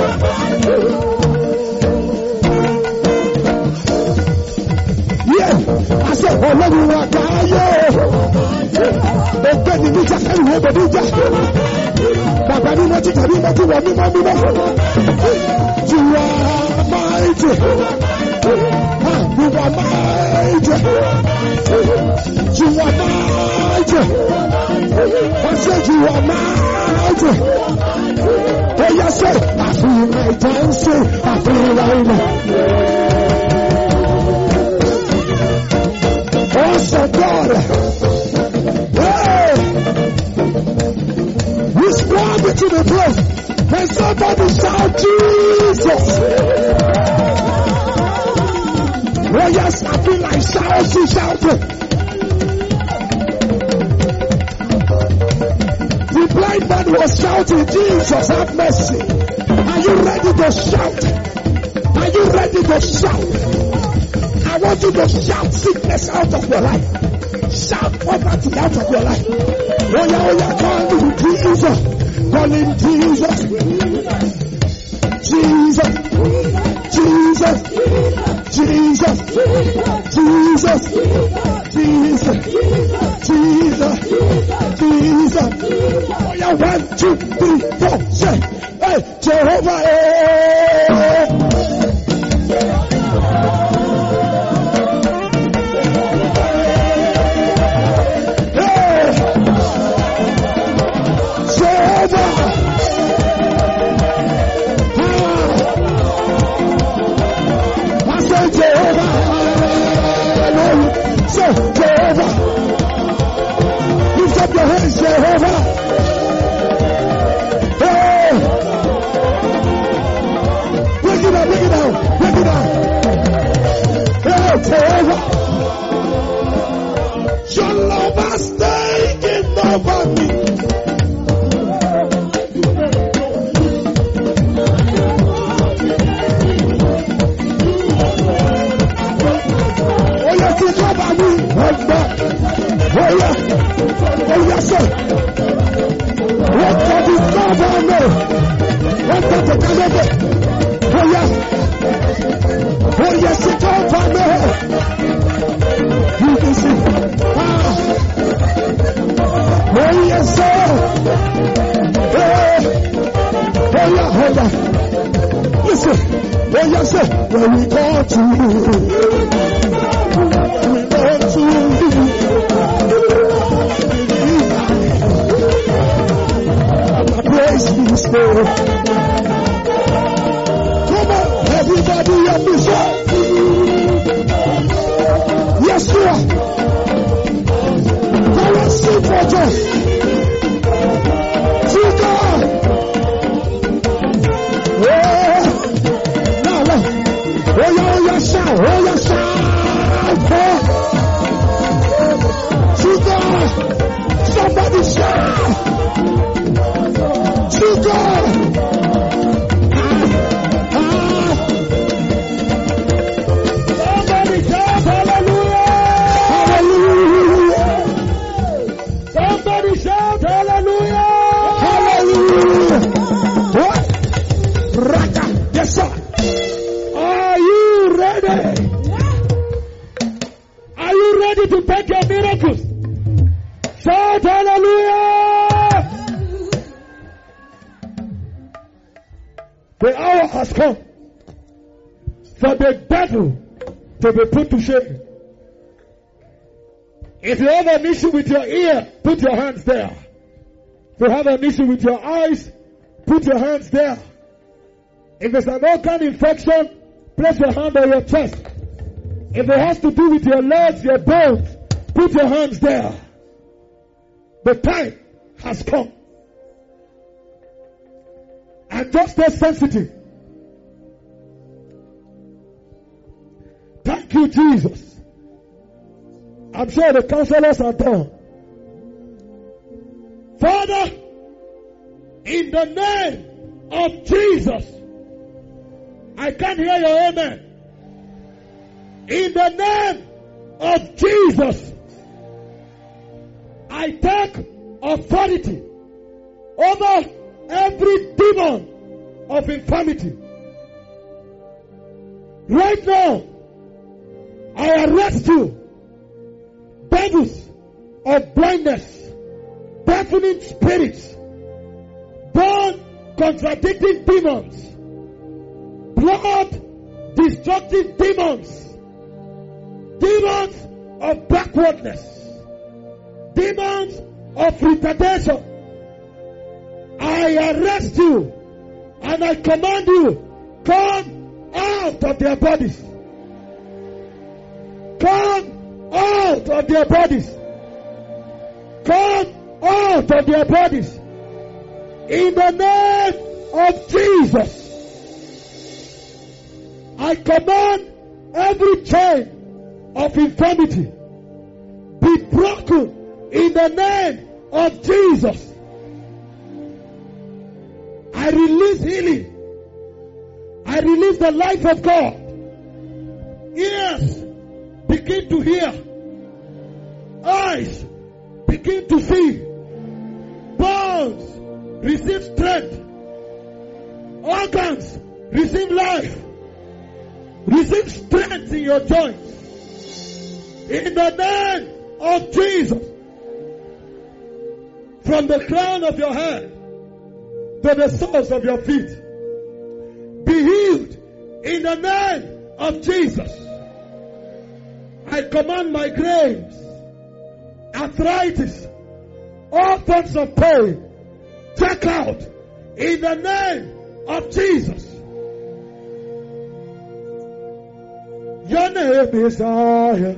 Yeah, I said Ọlọ́run àgbáyé. Ọgbẹ́ni níjà kẹ́rù wo bẹ̀rù níjà. Bàbá ní wọ́n ti tẹ̀lé wọ́n ti wọ̀ mímọ́ mímọ́. You are mighty. You are mighty. You are mighty. I said you are mighty. Oh yes, sir. I feel my dancing. I feel like awesome God. Hey, he's brought me to the place. Can somebody shout Jesus? Oh yes, I feel like shouting, shouting. The blind man was shouting, Jesus, have mercy. Are you ready to shout? Are you ready to shout? I want you to shout sickness out of your life. Shout poverty out of your life. Oh yeah, oh yeah, call him Jesus. Call him Jesus. Jesus. Jesus. Jesus. Jesus. Jesus. Jesus. Jesus. Oh yeah, one, two, three, four, say, hey, Jehovah, eh. Jehovah, lift up your hands, Jehovah. Hey, break it down, break it down, break it down. Hey, Jehovah, your love has taken over me. Oh yeah, oh yes sir. What can you cover me? What can you cover me? Oh yeah, oh yes it cover me. You can see, ah, oh yes sir. Hey, oh yeah, oh yeah. Listen, oh yes sir. When we go to you, we go to you. Praise be still. Come on, everybody up this way. Yes, you are. Come on, sing for joy. To God. Yeah. Now, now. Oh, yeah, oh, yeah, shout. Oh, yeah, shout. To God. Somebody shout. To God. Ah, ah. Somebody shout hallelujah. Hallelujah. Somebody shout hallelujah. Hallelujah. What? Raka. Yes, sir. Are you ready? Are you ready to take your miracles? Shout hallelujah. The hour has come for the devil to be put to shame. If you have an issue with your ear, put your hands there. If you have an issue with your eyes, put your hands there. If it's an organ infection, place your hand on your chest. If it has to do with your legs, your bones, put your hands there. The time has come. And just stay sensitive. Thank you, Jesus. I'm sure the counselors are done. Father, in the name of Jesus, I can't hear your amen. In the name of Jesus, I take authority over every demon of infirmity. Right now, I arrest you, devils of blindness, deafening spirits, born contradicting demons, blood destructive demons, demons of backwardness, demons of retardation. I arrest you and I command you, come out of their bodies. Come out of their bodies. Come out of their bodies. In the name of Jesus, I command every chain of infirmity be broken in the name of Jesus. I release healing. I release the life of God. Ears begin to hear. Eyes begin to see. Bones receive strength. Organs receive life. Receive strength in your joints. In the name of Jesus. From the crown of your head to the soles of your feet, be healed in the name of Jesus. I command migraines, arthritis, all forms of pain, check out in the name of Jesus. Your name is higher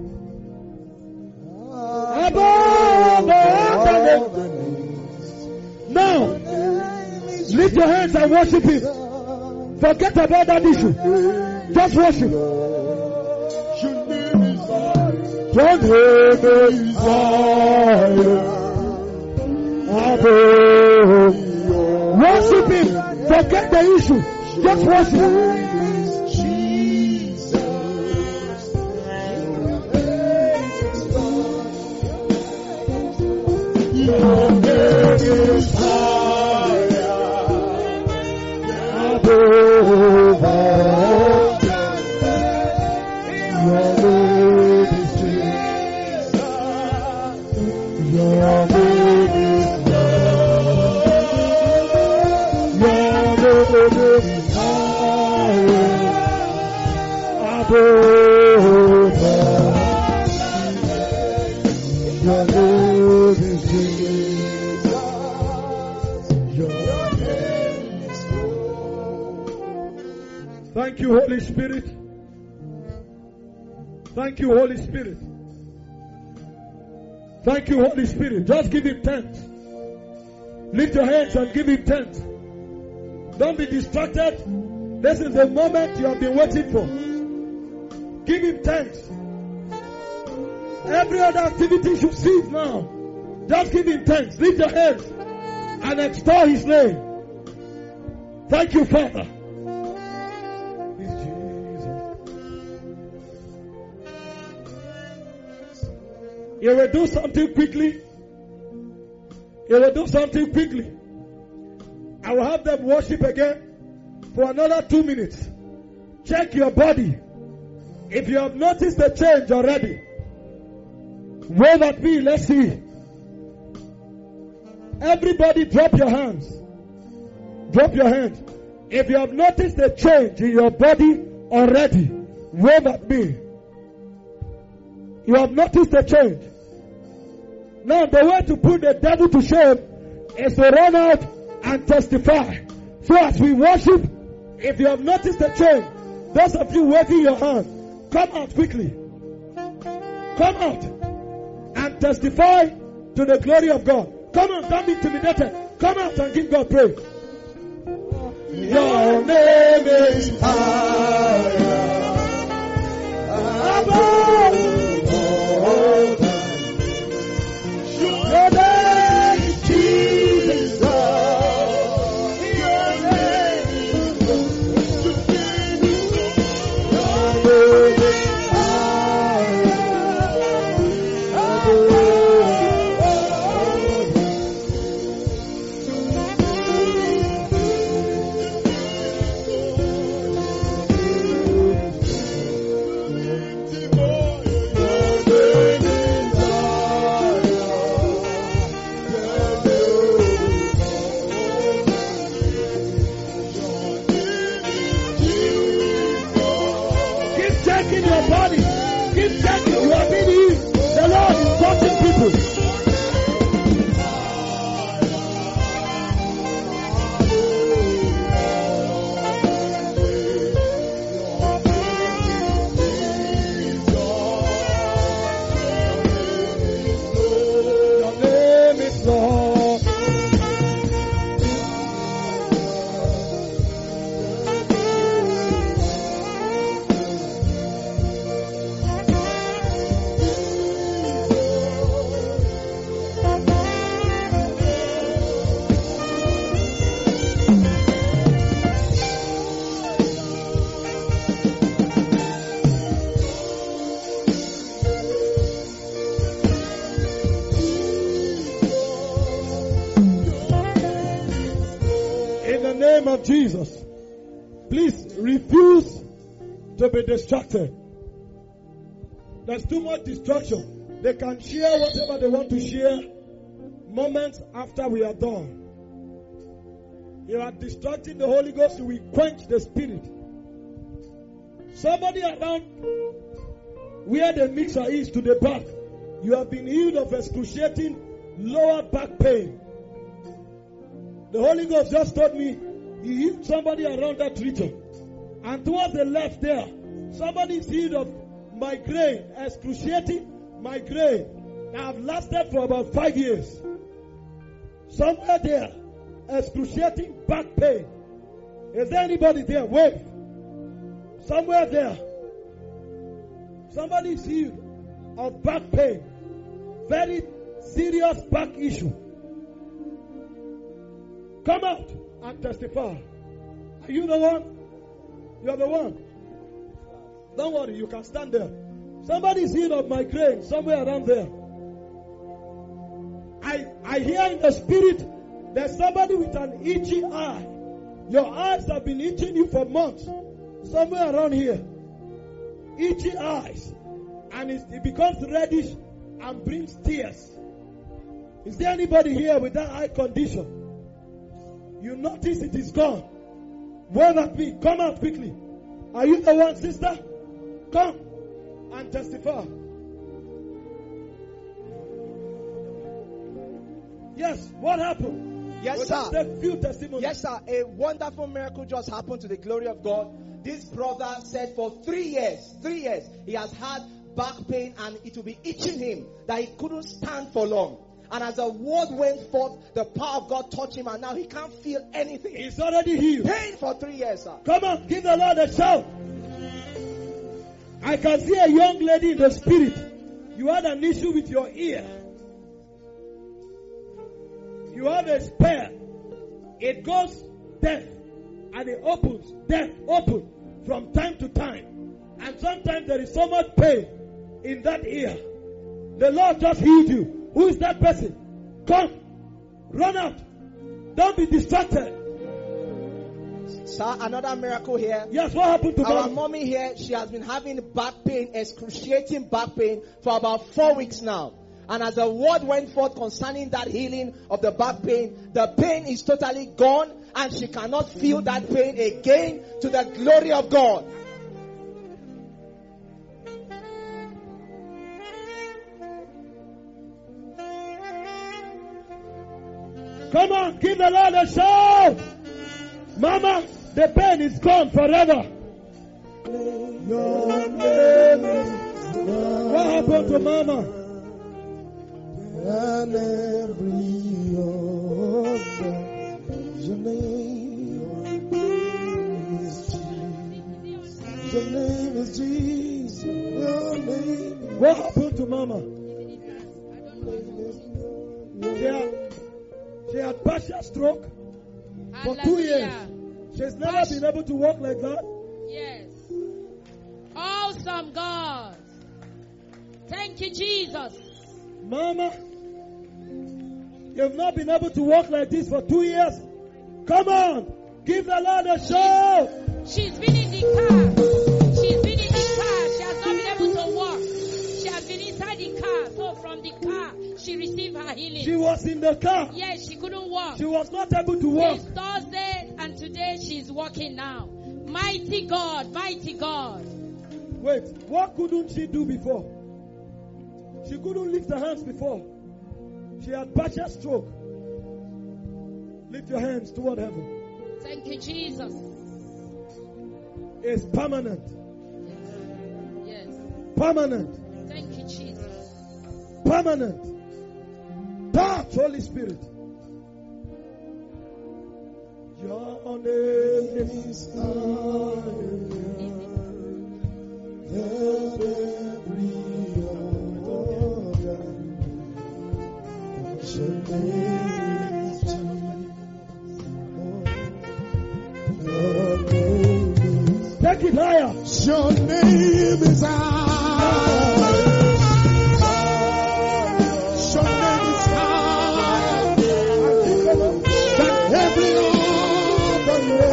above all the names. Now, lift your hands and worship Him. Forget about that issue. Just worship. Your name is higher above. Worship Him. Forget the issue. Just worship. Your name is higher above all. Your name is Jesus. Your name is love. Your name is higher above all. Your name is Jesus. Your name is Lord. Thank you, Holy Spirit. Thank you, Holy Spirit. Thank you, Holy Spirit. Just give Him thanks. Lift your hands and give Him thanks. Don't be distracted. This is the moment you have been waiting for. Give Him thanks. Every other activity should cease now. Just give Him thanks. Lift your hands and extol His name. Thank you, Father. You will do something quickly. You will do something quickly. I will have them worship again for another two minutes. Check your body. If you have noticed the change already, wave at me, let's see. Everybody drop your hands. Drop your hands. If you have noticed the change in your body already, wave at me. You have noticed the change. Now the way to put the devil to shame is to run out and testify. So as we worship, if you have noticed the change, those of you waving your hand, come out quickly. Come out and testify to the glory of God. Come on, don't be intimidated. Come out and give God praise. Your name is higher above all. Your name is Jesus. Your name is Lord. Your name is of Jesus, please refuse to be distracted. There's too much distraction. They can share whatever they want to share moments after we are done. You are distracting the Holy Ghost, you will quench the Spirit. Somebody around where the mixer is to the back, you have been healed of excruciating lower back pain. The Holy Ghost just told me he healed somebody around that region. And towards the left there, somebody is healed of migraine, excruciating migraine. That have lasted for about five years. Somewhere there, excruciating back pain. Is there anybody there? Wave. Somewhere there. Somebody is healed of back pain. Very serious back issue. Come out and testify. Are you the one? You're the one. Don't worry, you can stand there. Somebody is healed of migraine somewhere around there. I, I hear in the spirit there's somebody with an itchy eye. Your eyes have been itching you for months. Somewhere around here. Itchy eyes. And it, it becomes reddish and brings tears. Is there anybody here with that eye condition? You notice it is gone. Wave at me. Come out quickly. Are you the one, sister? Come and testify. Yes, what happened? Yes, we'll sir. Take few testimonies. Yes, sir. A wonderful miracle just happened to the glory of God. This brother said for three years, three years, he has had back pain and it will be itching him that he couldn't stand for long. And as the word went forth, the power of God touched him and now he can't feel anything. He's already healed. Pain for three years, sir. Come on, give the Lord a shout. I can see a young lady in the spirit. You had an issue with your ear. You have a spare. It goes deaf and it opens, deaf, open from time to time. And sometimes there is so much pain in that ear. The Lord just healed you. Who is that person? Come. Run out. Don't be distracted. Sir, another miracle here. Yes, what happened to our mommy? mommy here? She has been having back pain, excruciating back pain for about four weeks now. And as the word went forth concerning that healing of the back pain, the pain is totally gone and she cannot feel that pain again, to the glory of God. Come on, give the Lord a shout. Mama, the pain is gone forever. Your name is God. What happened to Mama? And every other, your name is Jesus. Your name is Jesus. Your name. What happened to Mama? She had, she had partial stroke for two years. She's never Partial. been able to walk like that. Yes. Awesome God. Thank you, Jesus. Mama, you've not been able to walk like this for two years. Come on, give the Lord a shout. She's been in the car. She's been in the car. She has not been able to walk. She has been inside the car. So from the car, she received her healing. She was in the car. Yes, she couldn't walk. She was not able to walk. It's Thursday and today she's walking now. Mighty God, mighty God. Wait, what couldn't she do before? She couldn't lift her hands before. She had partial stroke. Lift your hands toward heaven. Thank you, Jesus. It's permanent. Yes. Permanent. Thank you, Jesus. Permanent. Touch, Holy Spirit. Your name is higher than every other. Your name is Jesus. Your name is. Take it higher. Your name is high. Your name is high than every other name.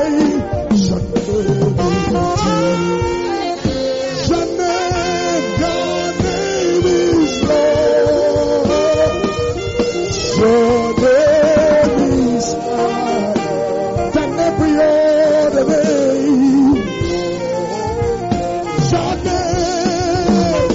Your name is higher than every other name. Your name,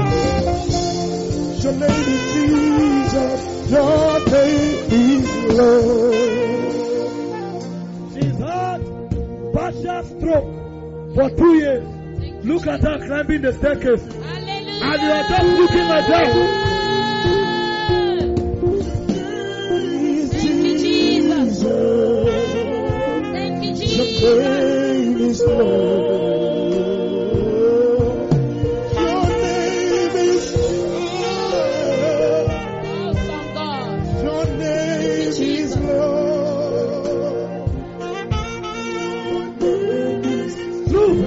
your name is Jesus. Your name is Lord. She's had partial stroke for two years. Look at her climbing the staircase. Hallelujah. And you are just looking at her. Thank you, Jesus. Thank you, Your Jesus. name is Lord. Your name is Lord. Awesome God. Your name is Lord. Your name is Look.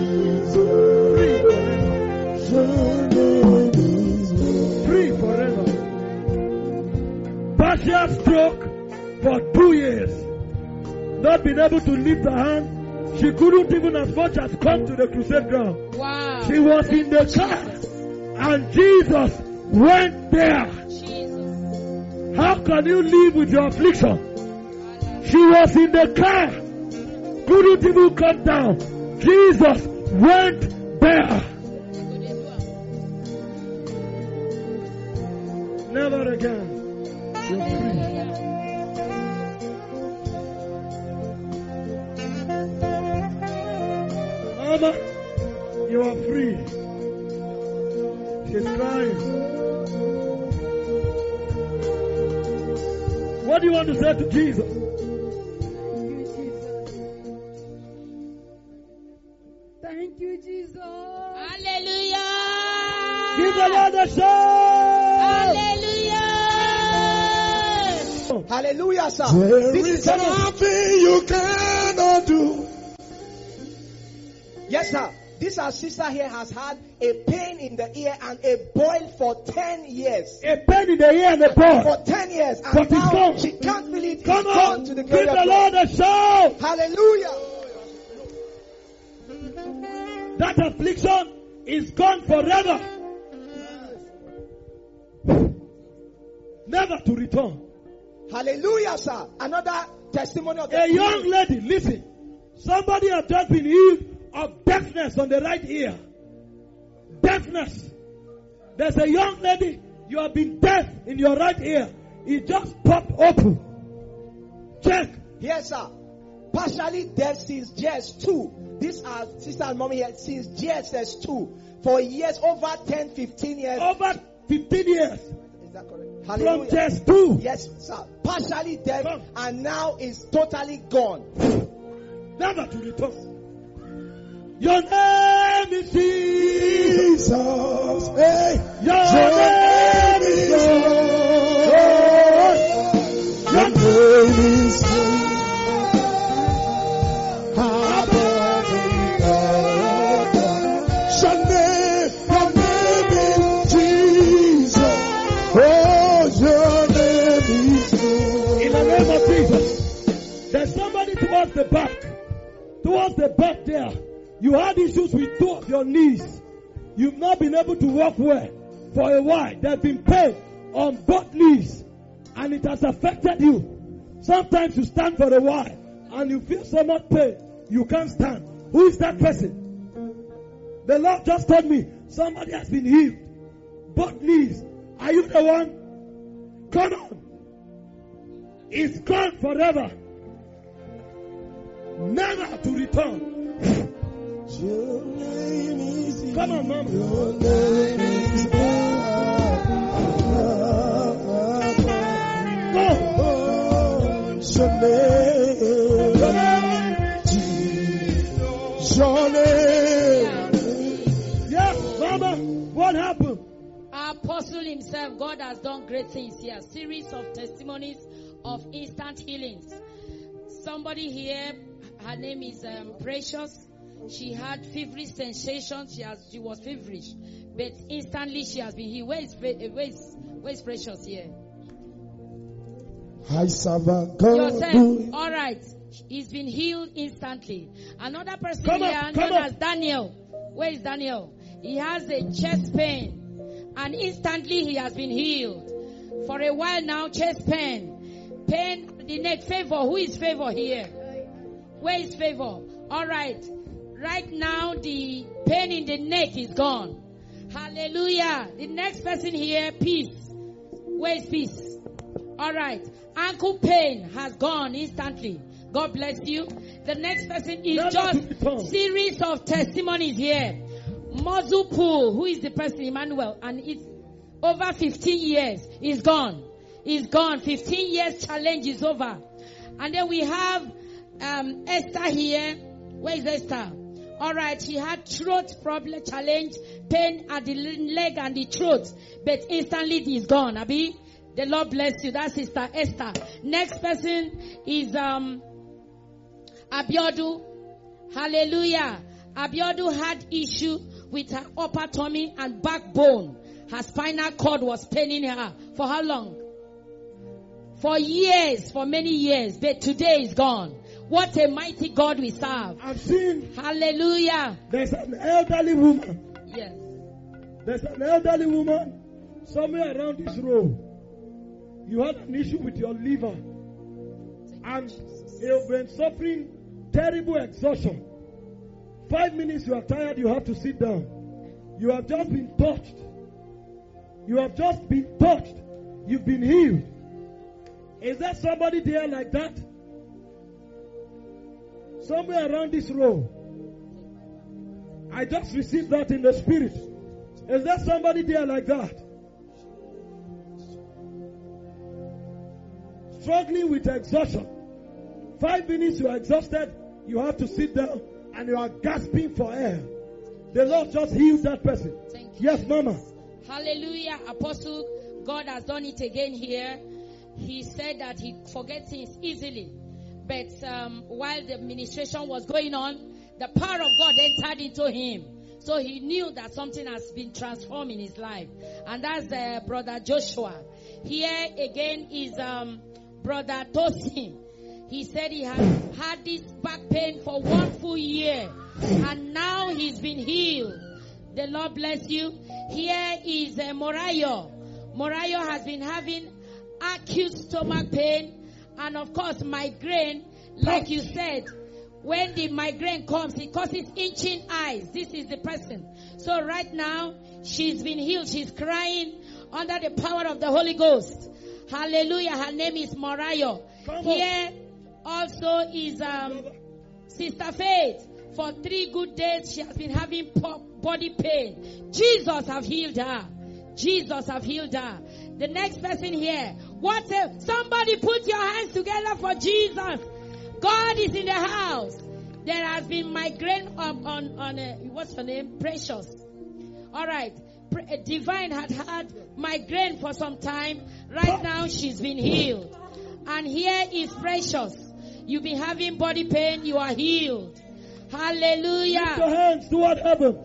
Your name is Lord. Free forever. Partial stroke for two years. Not been able to lift her hand. She couldn't even as much as come to the crusade ground. Wow. She was in the car and Jesus went there. Jesus. How can you live with your affliction? She was in the car, couldn't even come down. Jesus went there. Never again. You're free. Mama, you are free. She's crying. What do you want to say to Jesus? Thank you, Jesus. Hallelujah. Give the Lord a shout. Hallelujah. Hallelujah, sir. There This is is some of- nothing you cannot do. Yes, sir. This our sister here has had a pain in the ear and a boil for ten years. A pain in the ear and the ball. For ten years. And But it's now gone. she can't believe it's Come gone on, to the give glory the of Lord God. a shout. Hallelujah. That affliction is gone forever. Never to return. Hallelujah, sir. Another testimony of the A young lady, listen. Somebody has just been healed of deafness on the right ear. Deafness. There's a young lady, you have been deaf in your right ear. It just popped open. Check. Yes, sir. Partially deaf since G S two. This our sister and mommy here since G S S two. For years, over ten, fifteen years. Over fifteen years. Is that correct? From Hallelujah. just two. Yes, sir. Partially deaf Come. and now is totally gone. Never to return. Your name is Jesus. Jesus. Hey. Your Your name name is is Lord. Your name is above Your name, your name is Jesus. Oh, your name is In the name of Jesus. There's somebody towards the back. Towards the back there. You had issues with two of your knees. You've not been able to walk well for a while. There's been pain on both knees. And it has affected you. Sometimes you stand for a while and you feel so much pain. You can't stand. Who is that person? The Lord just told me somebody has been healed. Both knees. Are you the one? Come on. It's gone forever. Never to return. Your name is Come on, mama. Your name is Go. Your name, your name. Yes, mama. What happened? Our apostle himself, God has done great things here. Series of testimonies of instant healings. Somebody here, her name is um, Precious. She had feverish sensations. She has, she was feverish, but instantly she has been healed. Where is, where is, where is Precious here? I serve a God. Yourself. All right. He's been healed instantly. Another person Come here, on, known come on. as Daniel. Where is Daniel? He has a chest pain, and instantly he has been healed. For a while now, chest pain. Pain, the neck. Favor. Who is Favor here? Where is Favor? All right. Right now, the pain in the neck is gone. Hallelujah. The next person here, Peace. Where is Peace? All right. Ankle pain has gone instantly. God bless you. The next person is just series of testimonies here. Muzzle pull. Who is the person? Emmanuel. And it's over fifteen years. It's gone. It's gone. fifteen years challenge is over. And then we have um, Esther here. Where is Esther? All right. She had throat problem challenge, pain at the leg and the throat. But instantly it is gone. Abi? The Lord bless you. That's Sister Esther. Next person is um, Abiodu. Hallelujah. Abiodu had issue with her upper tummy and backbone. Her spinal cord was paining her. For how long? For years, for many years. But today is gone. What a mighty God we serve. I've seen. Hallelujah. There's an elderly woman. Yes. There's an elderly woman somewhere around this road. You had an issue with your liver. And you've been suffering terrible exhaustion. Five minutes you are tired, you have to sit down. You have just been touched. You have just been touched. You've been healed. Is there somebody there like that? Somewhere around this row. I just received that in the spirit. Is there somebody there like that? Struggling with exhaustion. Five minutes you are exhausted, you have to sit down and you are gasping for air. The Lord just healed that person. Thank you. Yes, Mama. Hallelujah. Apostle, God has done it again here. He said that he forgets things easily. But um, while the ministration was going on, the power of God entered into him. So he knew that something has been transformed in his life. And that's uh, Brother Joshua. Here again is um, Brother Tosin. He said he had had this back pain for one full year. And now he's been healed. The Lord bless you. Here is uh, Morayo. Morayo has been having acute stomach pain. And of course migraine. Like you said, when the migraine comes, it causes itching eyes. This is the person. So right now, she's been healed. She's crying under the power of the Holy Ghost. Hallelujah. Her name is Morayo. Here also is um, Sister Faith. For three good days, she has been having body pain. Jesus have healed her. Jesus have healed her. The next person here. What a, somebody put your hands together for Jesus. God is in the house. There has been migraine on, on, on a, what's her name? Precious. All right. Divine had had migraine for some time. Right now, she's been healed. And here is Precious. You've been having body pain. You are healed. Hallelujah. Lift your hands toward heaven.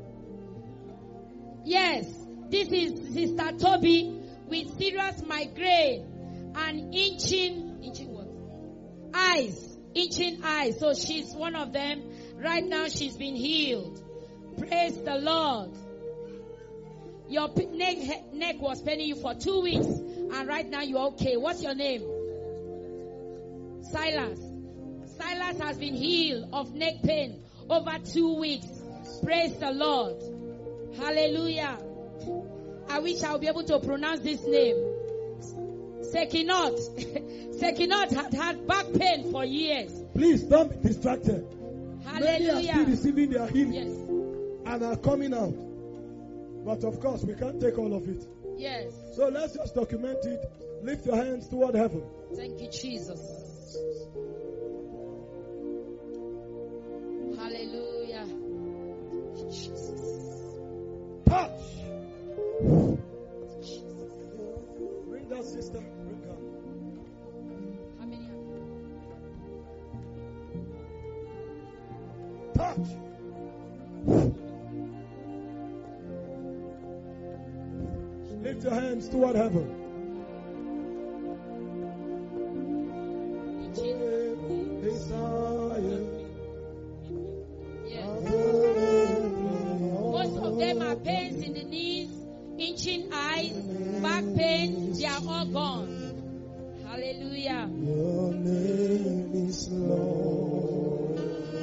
Yes. This is Sister Toby with serious migraine and itching, itching what? Eyes. Itching eyes. So she's one of them. Right now she's been healed. Praise the Lord. Your neck, neck was paining you for two weeks. And right now you're okay. What's your name? Silas. Silas has been healed of neck pain over two weeks. Praise the Lord. Hallelujah. I wish I would be able to pronounce this name. Sekinot. Sekinot had had back pain for years. Please don't be distracted. Hallelujah. Many are still receiving their healing. Yes. And are coming out. But of course, we can't take all of it. Yes. So let's just document it. Lift your hands toward heaven. Thank you, Jesus. Hallelujah. Jesus. Touch. Bring that sister. Bring her. How many are there? Touch. Lift your hands toward heaven. Most of them are pains in the knees, itching eyes, back pain. They are all Hallelujah. Your name is Lord.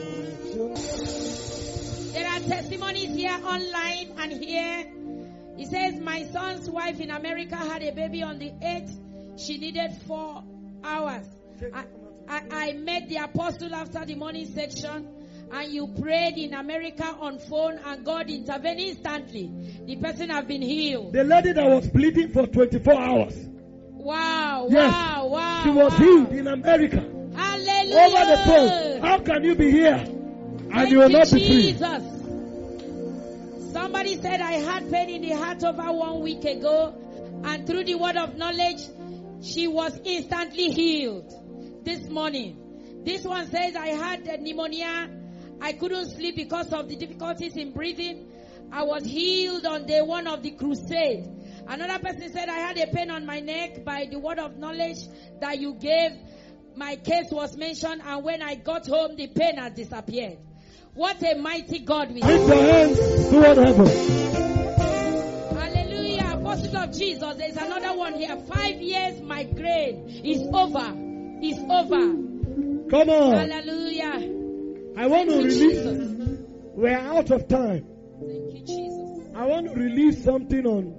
There are testimonies here online and here. He says, my son's wife in America had a baby on the eighth. She needed four hours. I, I, I met the apostle after the morning section, and you prayed in America on phone, and God intervened instantly. The person has been healed. The lady that was bleeding for twenty-four hours. Wow, Yes. wow, wow. She was wow. healed in America. Hallelujah. Over the phone. How can you be here and Thank you will you, not be free? Jesus. Somebody said, I had pain in the heart over one week ago, and through the word of knowledge, she was instantly healed this morning. This one says, I had uh, pneumonia. I couldn't sleep because of the difficulties in breathing. I was healed on day one of the crusade. Another person said, I had a pain on my neck. By the word of knowledge that you gave, my case was mentioned, and when I got home, the pain has disappeared. What a mighty God we Lift have. your hands toward heaven. Hallelujah. Apostle of Jesus, there's another one here. Five years migraine is over. Is over. Come on. Hallelujah. I want to Thank you, release. Jesus. We're out of time. Thank you, Jesus. I want to release something on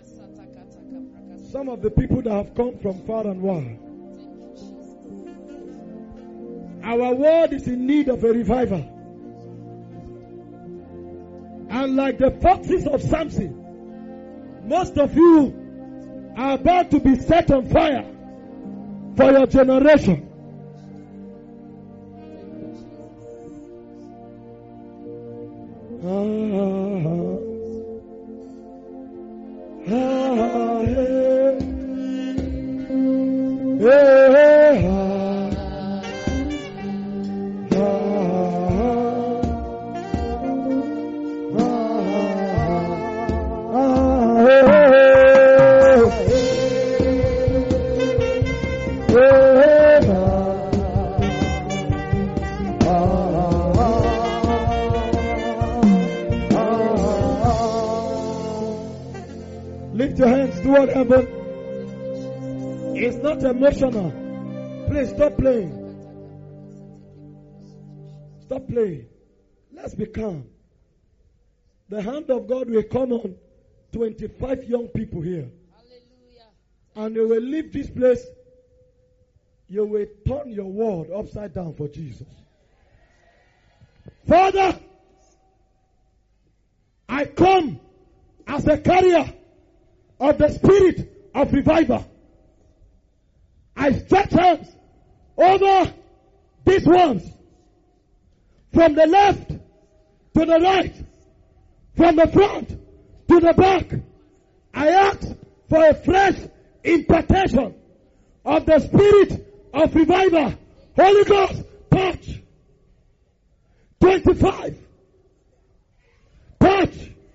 some of the people that have come from far and wide. Our world is in need of a revival. And like the foxes of Samson, most of you are about to be set on fire for your generation. Ah, ah, hey, hey, ah, ah, ah, hey, hey, lift your hands toward heaven. It's not emotional. Please stop playing. Stop playing. Let's be calm. The hand of God will come on twenty-five young people here. Hallelujah. And you will leave this place. You will turn your world upside down for Jesus. Father, I come as a carrier of the spirit of revival. I stretch hands over these ones, from the left to the right, from the front to the back. I ask for a fresh impartation of the spirit of revival. Holy Ghost, touch. twenty-five. Touch.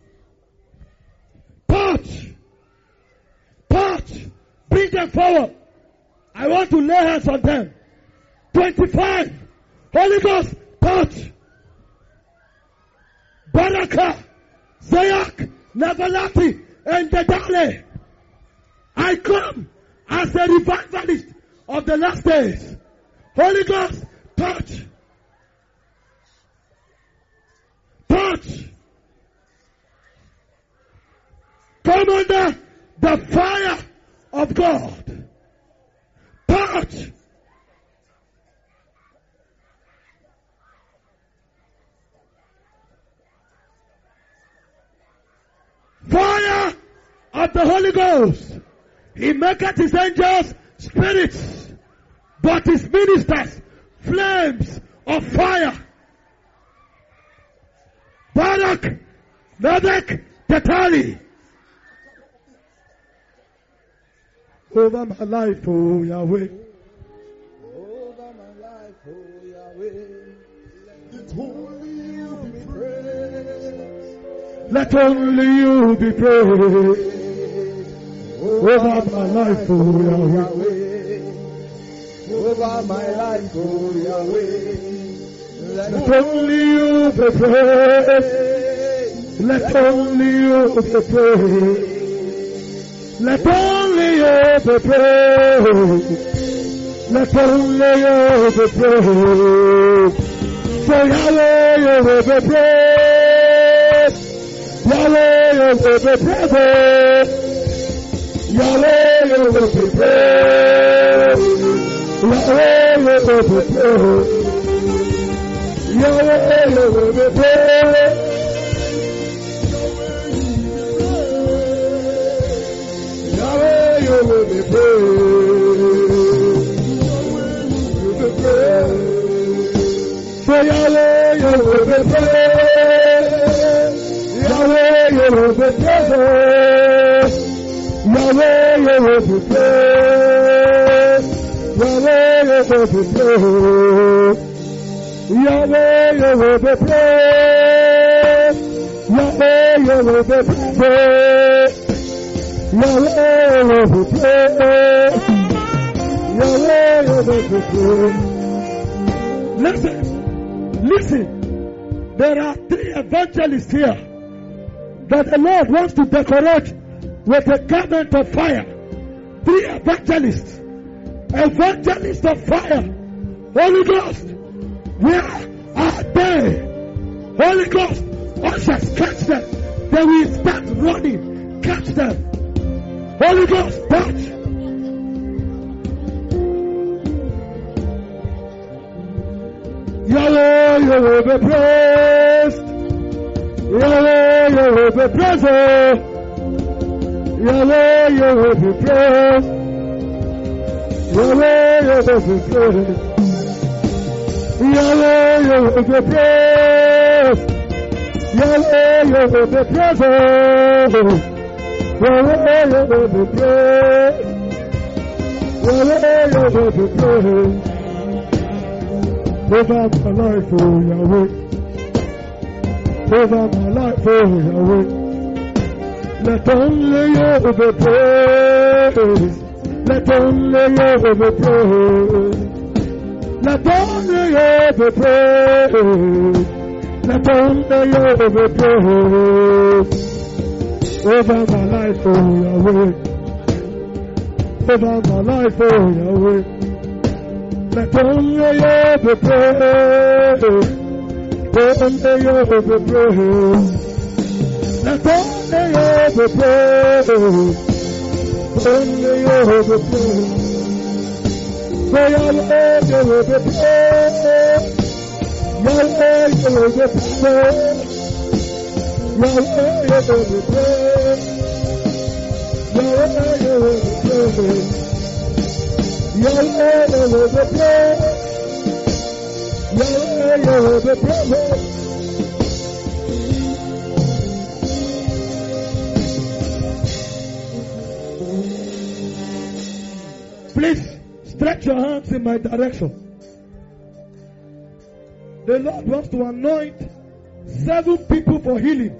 Touch. Touch. Bring them forward. I want to lay hands on them. twenty-five. Holy Ghost, touch. Baraka, Zayak, Navalati, and Dedale. I come as a revivalist of the last days. Holy Ghost, touch. Touch. Come under the fire of God. Touch. Fire of the Holy Ghost. He maketh his angels spirits, but his ministers flames of fire. Barak, Nadek, Tatali. Over my life, oh Yahweh. Over my life, oh Yahweh. Let only you be praised. Let only you be praised. Over my life, oh Yahweh. Over my life, oh Yahweh. Let only you be praised. Let only you be praised. Let only you be praised. Let only you be praised. For Yahweh you will be praised. Yahweh you will be praised. Yahweh you will be praised. Yahweh you will be praised. Yahweh you will be praised. Yahweh you will be praised. For Yahweh you will be praised. Yahweh you will be praised. Yahweh you will be praised. Yahweh you will be praised. Yahweh you will be praised. Yahweh you will be praised. Yahweh you will be praised. Yahweh you will be praised. Listen. Listen, there are three evangelists here that the Lord wants to decorate with a garment of fire. Three evangelists. Evangelists of fire. Holy Ghost, where are they? Holy Ghost, ushers, catch them. They will start running. Catch them. Holy Ghost, touch. Yahweh, you will be praised. Yahweh, you will be praised. Yahweh, you will be praised. Yahweh, you will be praised. Yahweh, you will be praised. Yahweh, you will be praised. Yahweh, you will be praised. Yahweh, you will be praised. Over my life, oh Yahweh. Over my life, oh Yahweh. Let only you be praised. Let only you be praised. Let only you be praised. Let only you be praised. Over my life, oh Yahweh. Over my life, oh Yahweh. Let only you be praised. Let only you be praised. Let only you be praised. Only you be praised. For Yahweh you will be praised. Yahweh you will be praised. Yahweh you will be praised. Yahweh you will be praised. Yahweh, you will be praised. Yahweh, you will be praised. Please stretch your hands in my direction. The Lord wants to anoint seven people for healing.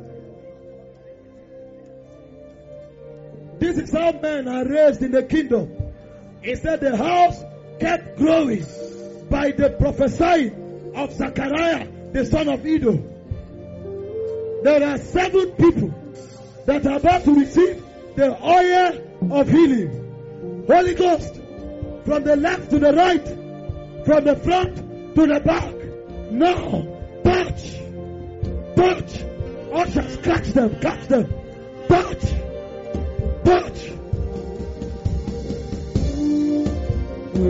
This is how men are raised in the kingdom. He said the house kept growing by the prophesying of Zechariah, the son of Iddo. There are seven people that are about to receive the oil of healing. Holy Ghost, from the left to the right, from the front to the back. Now, touch, touch. Ushers, catch them, catch them. Touch, touch. We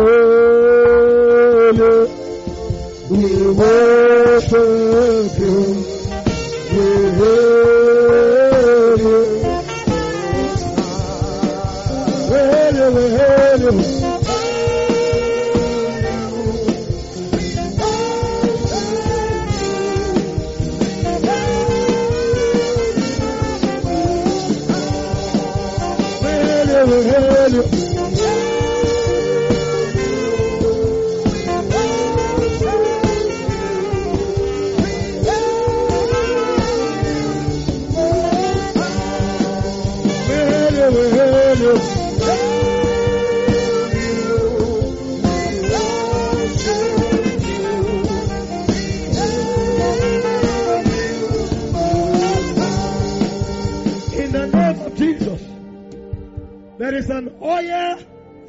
hail you, we worship you, we hail you, we hail you, we hail you. We hail you.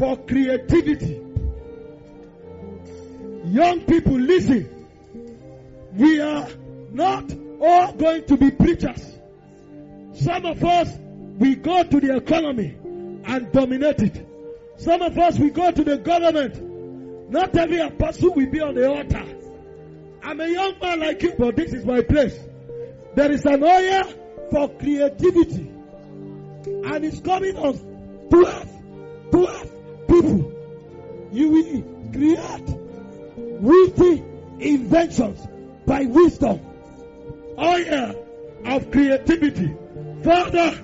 for creativity. Young people, listen. We are not all going to be preachers. Some of us, we go to the economy and dominate it. Some of us, we go to the government. Not every apostle will be on the altar. I'm a young man like you, but this is my place. There is an oil for creativity. And it's coming on twelve, twelve people. You will create witty inventions by wisdom. Oil of creativity. Father,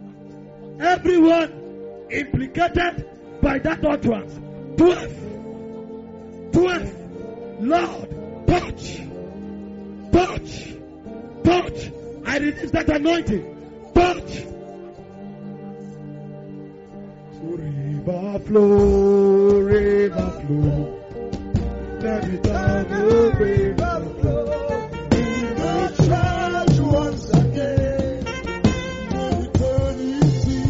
everyone implicated by that utterance. Twelve. Twelve. Lord, touch. Touch. Touch. I release that anointing. Touch. River flow, river flow. Let it down, oh, river flow. We will charge once again. Eternity.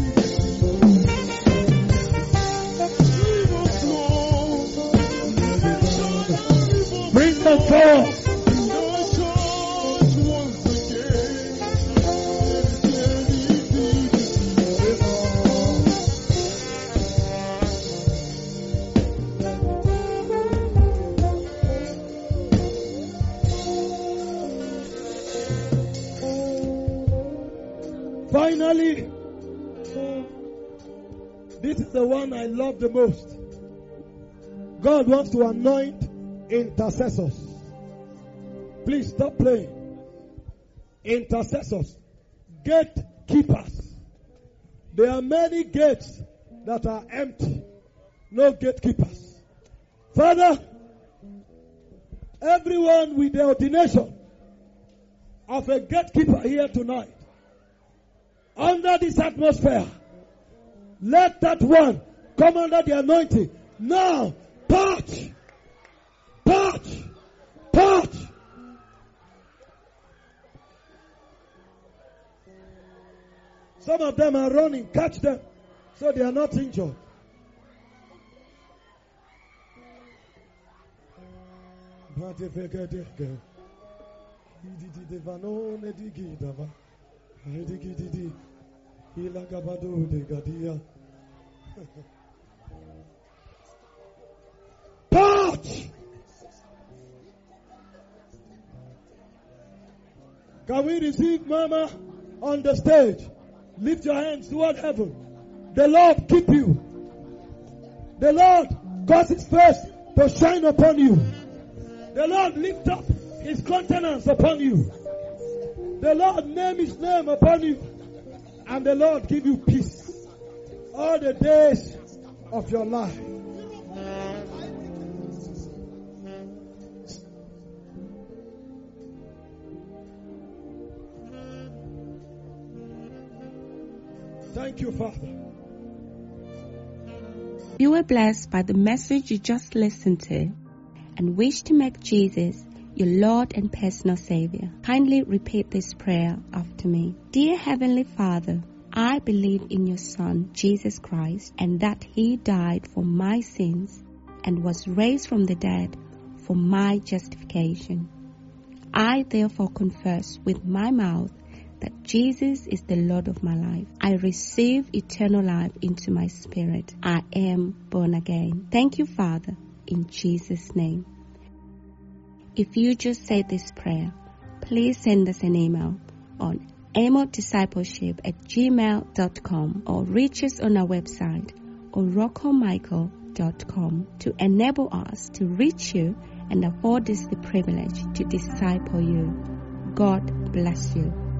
River flow. Bring them forth. Finally, this is the one I love the most. God wants to anoint intercessors. Please stop playing. Intercessors, gatekeepers. There are many gates that are empty. No gatekeepers. Father, everyone with the ordination of a gatekeeper here tonight, under this atmosphere, let that one come under the anointing. Now, touch, touch, touch. Some of them are running. Catch them so they are not injured. Touch! Can we receive Mama on the stage? Lift your hands toward heaven. The Lord keep you. The Lord cause His face to shine upon you. The Lord lift up His countenance upon you. The Lord name His name upon you. And the Lord give you peace all the days of your life. Thank you, Father. You were blessed by the message you just listened to and wish to make Jesus your Lord and personal Savior. Kindly repeat this prayer after me. Dear Heavenly Father, I believe in your Son, Jesus Christ, and that He died for my sins and was raised from the dead for my justification. I therefore confess with my mouth that Jesus is the Lord of my life. I receive eternal life into my spirit. I am born again. Thank you, Father, in Jesus' name. If you just said this prayer, please send us an email on amodiscipleship at gmail dot com or reach us on our website oroko michael dot com to enable us to reach you and afford us the privilege to disciple you. God bless you.